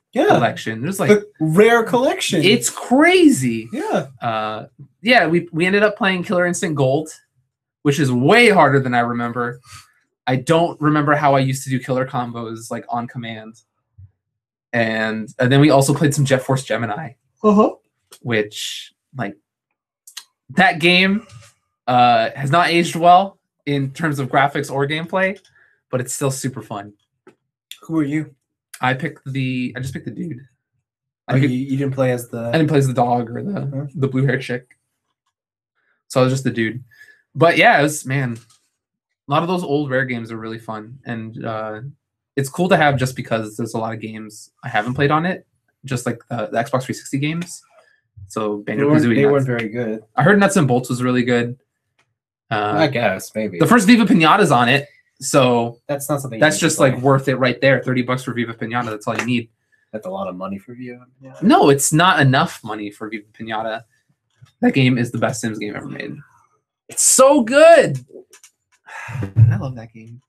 Yeah, collection. There's like the rare collection. it's crazy. yeah. Yeah, we ended up playing Killer Instinct Gold, which is way harder than I remember. I don't remember how I used to do killer combos like on command. And then we also played some Jet Force Gemini, which like that game has not aged well in terms of graphics or gameplay, but it's still super fun. Who are you? I just picked the dude. Oh, you didn't play as the. I didn't play as the dog or the blue hair chick. So I was just the dude. But yeah, it was, man, a lot of those old rare games are really fun. And it's cool to have just because there's a lot of games I haven't played on it, just like the Xbox 360 games. So Banjo-Kazooie. They weren't very good. I heard Nuts and Bolts was really good. I guess, maybe. The first Viva Pinata's on it. So that's not something. that's just like worth it right there. $30 for Viva Pinata. That's all you need. That's a lot of money for you. Yeah. No, it's not enough money for Viva Pinata. That game is the best Sims game ever made. It's so good. I love that game.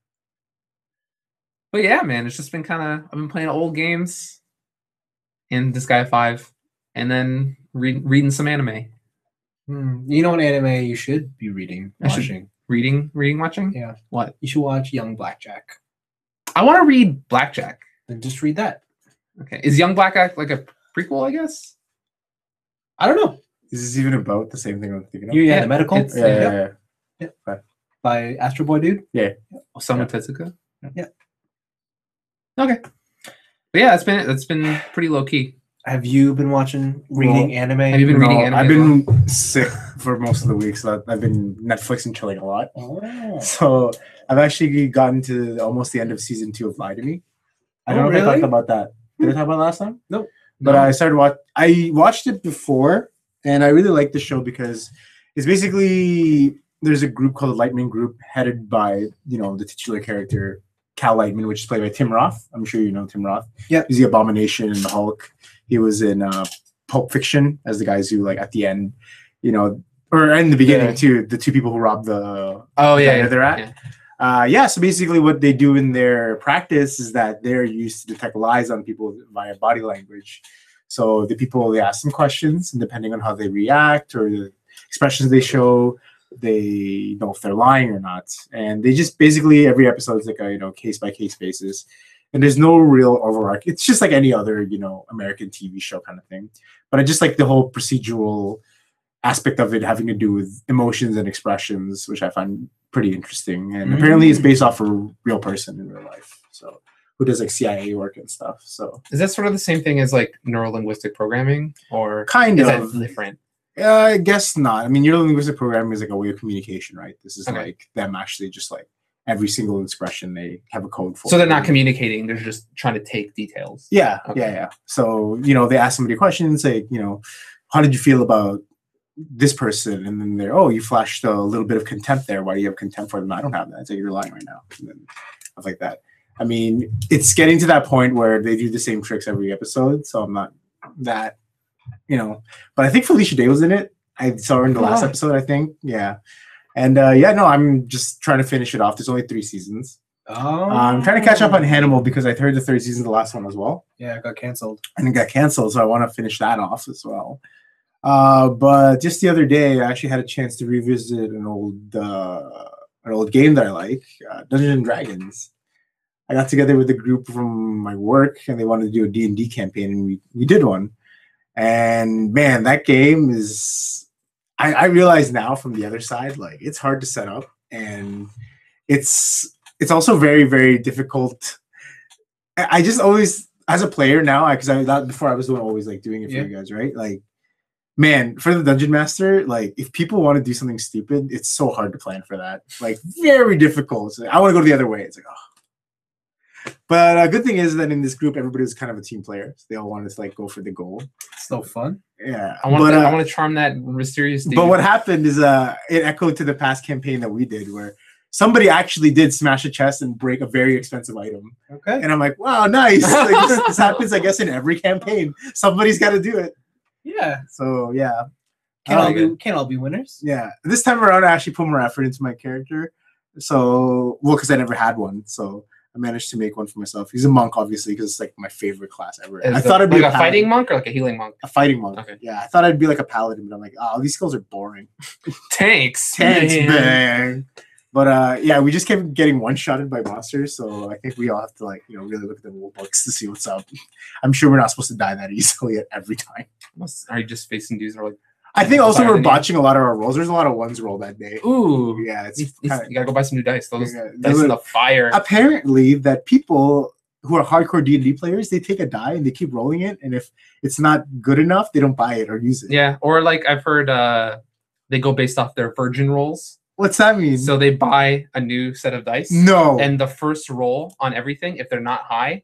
But yeah, man, it's just been I've been playing old games in Disgaea 5 and then reading some anime. You know what anime you should be reading, watching? Reading, watching? Yeah. What? You should watch Young Blackjack. I want to read Blackjack. Then just read that. Okay. Is Young Blackjack like a prequel, I guess? I don't know. Is this even about the same thing I'm thinking of? Yeah, the medical. it's- Yeah. By Astro Boy Dude. Osamu Tezuka? Yeah. Okay. But yeah, it's been pretty low key. Have you been reading anime? Have you been reading anime? I've been sick for most of the week, so I've been Netflix and chilling a lot. Oh. So I've actually gotten to almost the end of season 2 of Lie to Me. I don't Oh, know if I really? talked about that. Did I talk about it last time? Nope. But No. I watched it before, and I really like the show because it's basically there's a group called the Lightning Group headed by the titular character Cal Lightman, which is played by Tim Roth. I'm sure you know Tim Roth. Yeah. He's the Abomination in the Hulk. He was in Pulp Fiction as the guys who like at the end, or in the beginning too, the two people who robbed the diner they're at. So basically what they do in their practice is that they're used to detect lies on people via body language. So the people, they ask them questions, and depending on how they react or the expressions they show, they know if they're lying or not. And they just basically every episode is like a case by case basis. And there's no real overarch. It's just like any other, American TV show kind of thing. But I just like the whole procedural aspect of it having to do with emotions and expressions, which I find pretty interesting. And apparently it's based off a real person in real life. So who does like CIA work and stuff. So Is that sort of the same thing as like neurolinguistic programming, or kind is of that different? I guess not. I mean, neurolinguistic programming is like a way of communication, right? This is Okay. like them actually just like every single expression they have a code for. So they're not communicating; they're just trying to take details. Yeah, Okay. yeah. So, they ask somebody questions like, how did you feel about this person? And then you flashed a little bit of contempt there. Why do you have contempt for them? I don't have that. It's like, you're lying right now. And then stuff like that. I mean, it's getting to that point where they do the same tricks every episode. So I'm not that, but I think Felicia Day was in it. I saw her in the last episode, I think. Yeah. And I'm just trying to finish it off. There's only 3 seasons. Oh. I'm trying to catch up on Hannibal because I heard the 3rd season is the last one as well. Yeah, it got canceled. And it got canceled, so I want to finish that off as well. But just the other day, I actually had a chance to revisit an old game that I like, Dungeons and Dragons. I got together with a group from my work, and they wanted to do a D&D campaign, and we did one. And man, that game is... I realize now from the other side, like it's hard to set up, and it's also very, very difficult. I just always, as a player now, before I was always like doing it for you guys, right? Like, man, for the Dungeon Master, like if people want to do something stupid, it's so hard to plan for that. Like very difficult. So I want to go the other way. It's like, oh. But a good thing is that in this group, everybody was kind of a team player. So they all wanted to like go for the goal. It's so fun. Yeah. I want to charm that mysterious demon. But what happened is it echoed to the past campaign that we did where somebody actually did smash a chest and break a very expensive item. Okay. And I'm like, wow, nice. Like, this happens, I guess, in every campaign. Somebody's got to do it. Yeah. So, yeah. Can't all be winners. Yeah. This time around, I actually put more effort into my character. So, because I never had one. So, I managed to make one for myself. He's a monk, obviously, because it's like my favorite class ever. Is I it thought I'd be like a paladin. fighting monk or like a healing monk? A fighting monk. Okay. Yeah, I thought I'd be like a paladin, but I'm like, oh, these skills are boring. Tanks. Tanks, man. bang. But yeah, we just kept getting one-shotted by monsters, so I think we all have to like, really look at the rule books to see what's up. I'm sure we're not supposed to die that easily at every time. Are you just facing dudes that are like, I think also Fire we're than you. botching a lot of our rolls. There's a lot of ones rolled that day. ooh, Yeah, it's you kinda, gotta go buy some new dice. Those Yeah, dice in the fire. apparently that people who are hardcore D&D players, they take a die and they keep rolling it, and if it's not good enough, they don't buy it or use it. Yeah, or like I've heard they go based off their virgin rolls. What's that mean? So they buy a new set of dice. no. And the first roll on everything, if they're not high,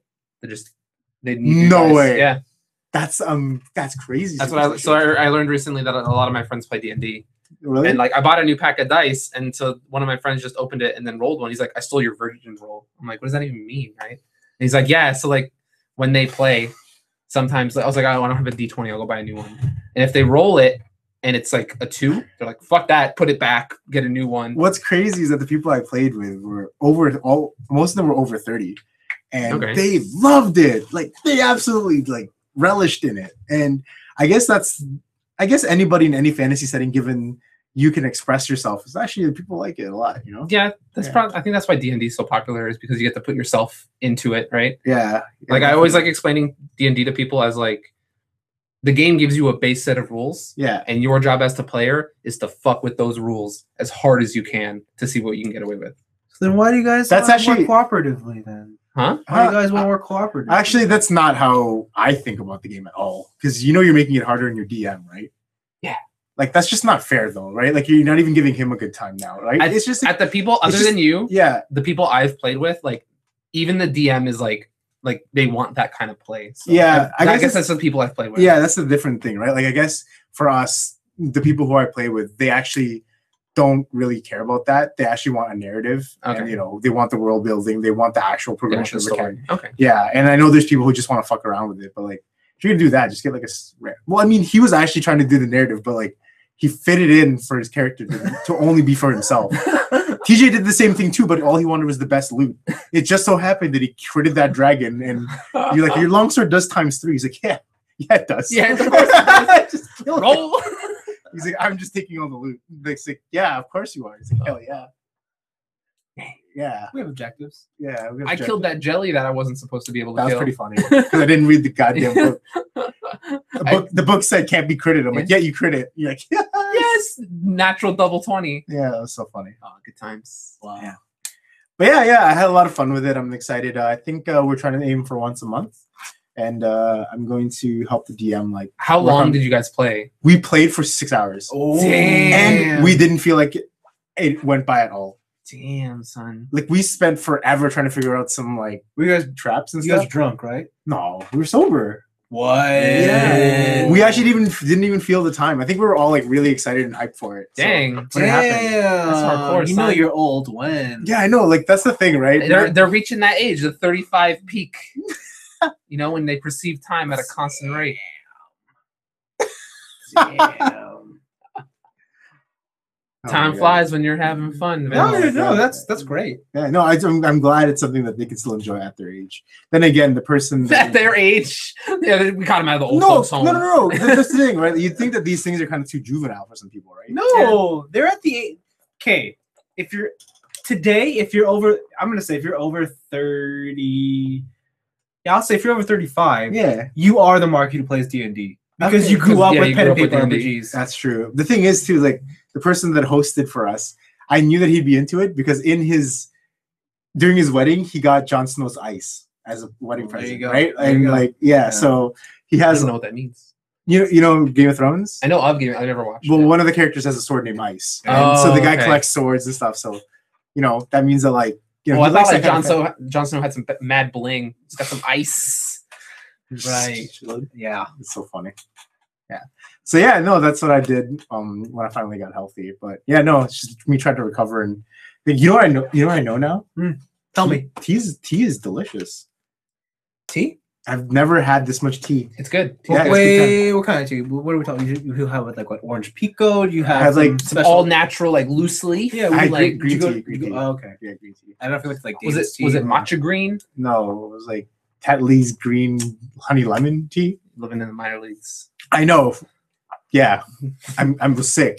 they need new No dice. way. Yeah, That's crazy. that's what I learned recently that a lot of my friends play D&D. Really? And like I bought a new pack of dice, and so one of my friends just opened it and then rolled one. He's like, "I stole your virgin roll." I'm like, "What does that even mean?" Right? And he's like, "Yeah." So like when they play, sometimes I was like, "Oh, I don't have a D20. I'll go buy a new one." And if they roll it and it's like a 2, they're like, "Fuck that! Put it back. Get a new one." What's crazy is that the people I played with were most of them were over 30, and Okay. they loved it. Like they absolutely like relished in it. And I guess anybody in any fantasy setting, given you can express yourself, is actually people like it a lot. Yeah, that's Yeah. probably. I think that's why D&D is so popular, is because you get to put yourself into it, right? Yeah. Like I always like explaining D&D to people as like the game gives you a base set of rules. Yeah. And your job as the player is to fuck with those rules as hard as you can to see what you can get away with. So then why do you guys That's wanna actually- work cooperatively then? Huh? Why do you guys want to work cooperatively? Actually, that's not how I think about the game at all. Because you're making it harder in your DM, right? Yeah. Like that's just not fair, though, right? Like you're not even giving him a good time now, right? It's just At the people other just- than you, yeah. the people I've played with, like even the DM is like they want that kind of play. So Yeah, I I guess guess that's the people I've played with. Yeah, that's a different thing, right? Like I guess for us, the people who I play with, they actually don't really care about that. They actually want a narrative, Okay. and they want the world building, they want the actual They want progression the of the character. story. Okay. Yeah, and I know there's people who just want to fuck around with it, but like if you're gonna do that, just get like well, I mean, he was actually trying to do the narrative, but like he fitted in for his character to only be for himself. TJ did the same thing too, but all he wanted was the best loot. It just so happened that he critted that dragon, and you're like, your longsword does ×3. He's like, yeah, it does. Yeah, of course it does. Just kill it. Roll. He's like, I'm just taking all the loot. He's like, yeah, of course you are. He's like, hell yeah. Yeah, We have objectives. yeah. we have I killed that jelly that I wasn't supposed to be able to That was kill. pretty funny because I didn't read the goddamn book. The book said can't be critted. I'm like, yeah, you crit it. You're like, yes. Yes, natural double 20. Yeah, that was so funny. Oh, good times. Wow. Yeah. But yeah, I had a lot of fun with it. I'm excited. I think we're trying to aim for once a month, and I'm going to help the DM. Like, How work long on- did you guys play? we played for 6 hours, Damn. and we didn't feel like it went by at all. Damn, son. Like, we spent forever trying to figure out some like We guys, traps and you guys stuff. drunk, right? No, we were sober. What? Yeah. We actually didn't even feel the time. I think we were all like really excited and hyped for it. So, Dang. when it happened. That's hardcore, You know son. you're old when. Yeah, I know. Like that's the thing, right? They're reaching that age, the 35 peak. When they perceive time at a constant rate. Damn. Oh Time my God. flies when you're having fun. No, man. no, that's great. Yeah, no, I'm glad it's something that they can still enjoy at their age. Then again, the person At their age. Yeah, we got them out of the old no, folks home. no. That's the thing, right? You'd think that these things are kind of too juvenile for some people, right? No, they're at the okay. If you're over, I'm gonna say if you're over 30. Yeah, I'll say if you're over 35, Yeah, you are the market who plays D&D because Okay, you grew up yeah, with you pen grew and up with paper D&D. RPGs. that's true. The thing is, too, like the person that hosted for us, I knew that he'd be into it because during his wedding, he got Jon Snow's ice as a wedding There you present, go. right? There you And go. like, Yeah. so he I has, don't know what that means. you know, Game of Thrones. I know of Game. I never watched. Well, it. one of the characters has a sword named Ice, and Oh, so the guy okay. collects swords and stuff. So, that means that like, I he thought likes like that kind of Jon Snow had some mad bling. He's got some ice. Right. Yeah. It's so funny. Yeah. So yeah, no, that's what I did when I finally got healthy. But yeah, no, it's just me trying to recover and you know what I know now? Tell me. Tea is delicious. Tea? I've never had this much tea. It's good. Yeah, it's Wait, what kind of tea? What are we talking? You have like what? Orange pico? Do you have I have, like, Some all natural, like loose leaf. Yeah, I had like green did you tea, green tea. Oh, okay. Yeah, green tea. I don't know if it's like Was David's it tea was it or- matcha green? No, it was like Tetley's green honey lemon tea. Living in the minor leagues. I know. Yeah, I'm sick.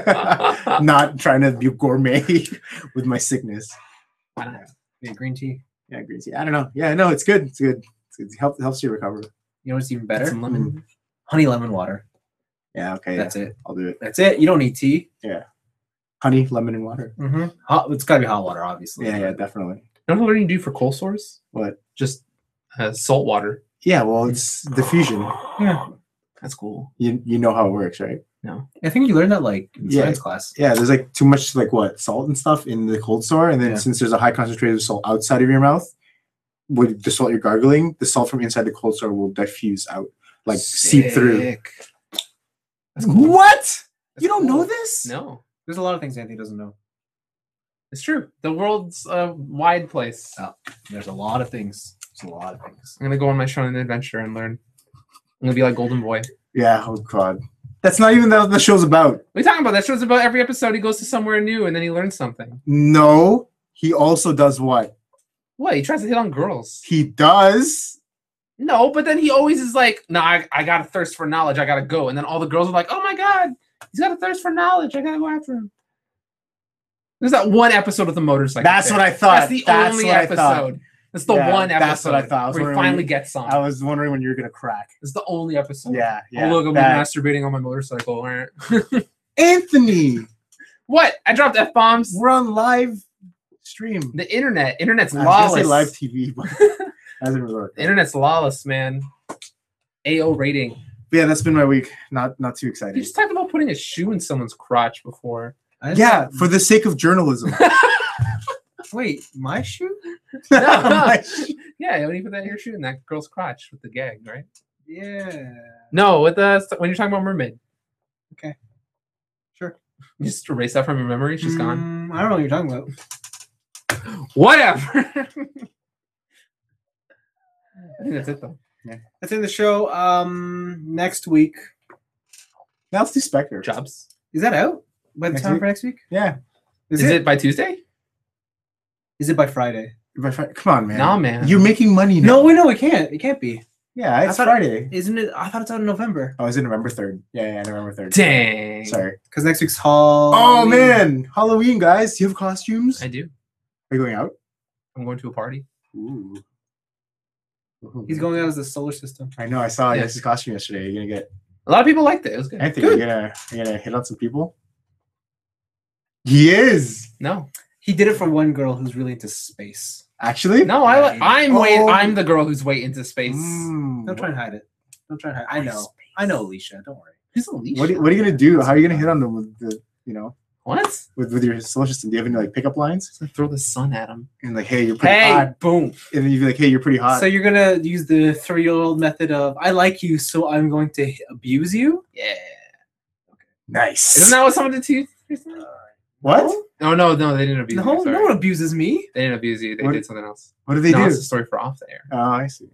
Not trying to be gourmet with my sickness. Why not? Yeah, green tea. Yeah, green tea. I don't know. Yeah, no, it's good. It's good. It helps you recover. You know what's even Add better? some lemon. Honey lemon water. Yeah, okay. That's yeah, it. I'll do it. That's it. You don't need tea. Honey, lemon, and water. Mm-hmm. Hot. It's gotta be hot water, obviously. Yeah, definitely. You know what you do for cold sores? What? Just salt water. Yeah, well, it's diffusion. Yeah. That's cool. You know how it works, right? I think you learned that like in Yeah. science class. Yeah, there's like too much like what salt and stuff in the cold sore, and then Yeah. since there's a high concentration of salt outside of your mouth, with the salt you're gargling, the salt from inside the cold sore will diffuse out, like seep through. Sick. That's cool. What? That's You don't know cool. this? No, There's a lot of things Anthony doesn't know. it's true. The world's a wide place. Oh. There's a lot of things. There's a lot of things. I'm gonna go on my shonen adventure and learn. I'm gonna be like Golden Boy. Yeah. Oh God. That's not even what the show's about. What are you talking about? That show's about every episode he goes to somewhere new and then he learns something. No, he also does what? What? He tries to hit on girls. He does. No, but then he always is like, no, I got a thirst for knowledge. I gotta go. And then all the girls are like, oh my God, he's got a thirst for knowledge. I gotta go after him. There's that one episode with the motorcycle. That's thing. what I thought. That's the That's only what I thought. episode. That's the Yeah, one episode that's what I thought. I was where he wondering finally when gets some. I was wondering when you were gonna crack. It's the only episode. Yeah. Yeah. Oh, look, I'm that- masturbating on my motorcycle. Anthony, What? I dropped F bombs. we're on live stream. The internet's I was gonna say lawless. live TV, but hasn't worked. The internet's lawless, man. AO rating. But yeah, that's been my week. Not too You exciting. just talked about putting a shoe in someone's crotch before. Yeah, for the sake of journalism. Wait, my shoe? My sh- Yeah, when you put that in your shoe in that girl's crotch with the gag, right? Yeah. No, with the when you're talking about mermaid. Okay. Sure. You just erase that from your memory. She's gone. I don't know what you're talking about. Whatever. I think that's it though. That's in the show. Next week. Now let's do Spectre. Jobs. Is that out by the Next time week? for next week? Yeah. Is it by Tuesday? Is it by Friday? Come on, man. Nah, man. You're making money now. No, wait, no, it can't. It can't be. Yeah, it's I thought- Friday. Isn't it? I thought it's out in November. Oh, is it November 3rd? Yeah, November 3rd. Dang. Sorry. Because next week's Hall. Oh, man. Halloween, guys. Do you have costumes? I do. Are you going out? I'm going to a party. Ooh. He's going out as the solar system. I know. I saw Yeah. his costume yesterday. You're gonna get A lot of people liked it. It was good. Anthony. Good. You're gonna hit on some people. He is No, He did it for one girl who's really into space. actually. no, I'm Oh. I'm the girl who's way into space. Mm. Don't try and hide it. Don't try and hide. I know. I know, Alicia. Don't worry. Who's Alicia? What are you gonna do? How are you gonna hit on them with the What? with your solar system? Do you have any like pickup lines? I throw the sun at him. And like, hey, you're pretty Hey, hot. boom. And then you'd be like, hey, you're pretty hot. So you're gonna use the 3-year-old method of I like you, so I'm going to abuse you. Yeah. Nice. Isn't that what someone did to you recently? what? No, they didn't abuse No, you. Sorry. no one abuses me. They didn't abuse you. They What- did something else. What do they No, do? it's a story for off the air. Oh, I see.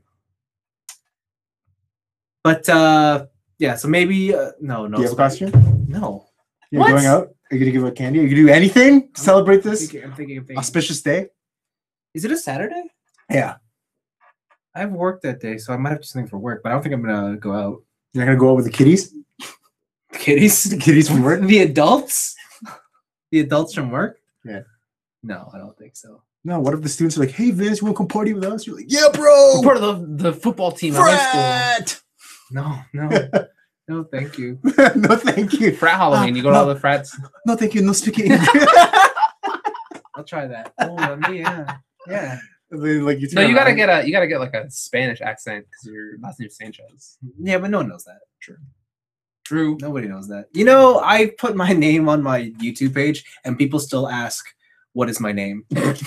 But yeah. So maybe no. Do you have a costume? No. You're What? going out? Are you gonna give out candy? Are you gonna do anything to celebrate I'm this thinking. auspicious day? Is it a Saturday? Yeah. I have work that day, so I might have to do something for work. But I don't think I'm gonna go out. You're not gonna go out with the kiddies? Kitties. The kiddies from work? The adults. The adults from work. Yeah. No, I don't think so. No, what if the students are like, hey Vince, you wanna come party with us? You're like, yeah, bro! We're part of the football team at high Frat! No, no, thank you. No, thank you. school. Frat Halloween. You go to all the frats. No, thank you. No speaking English. I'll try that. Oh, yeah. And then, like, No, turn you gotta around. get like a Spanish accent because your last name's Sanchez. Yeah, but no one knows that. True. Nobody knows that. You know, I put my name on my YouTube page, and people still ask, "What is my name?"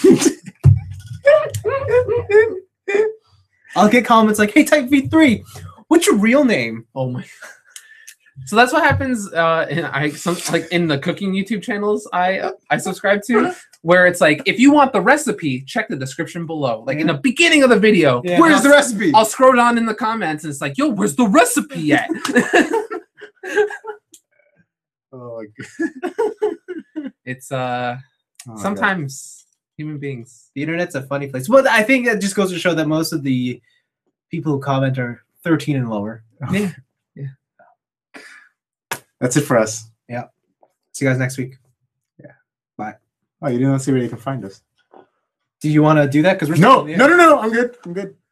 I'll get comments like, "Hey, Type V3, what's your real name?" Oh my. So that's what happens in the cooking YouTube channels I subscribe to. where it's like, if you want the recipe, check the description below. Like in the beginning of the video, Yeah. Where's the recipe? I'll scroll down in the comments and it's like, yo, where's the recipe at? Oh, my God. It's Oh, my sometimes human beings. The internet's a funny place. But I think that just goes to show that most of the people who comment are 13 and lower. Yeah. God. That's it for us. See you guys next week. Oh, you didn't see where you can find us. Do you want to do that? Because we're No, still- no, no, no. I'm good. I'm good.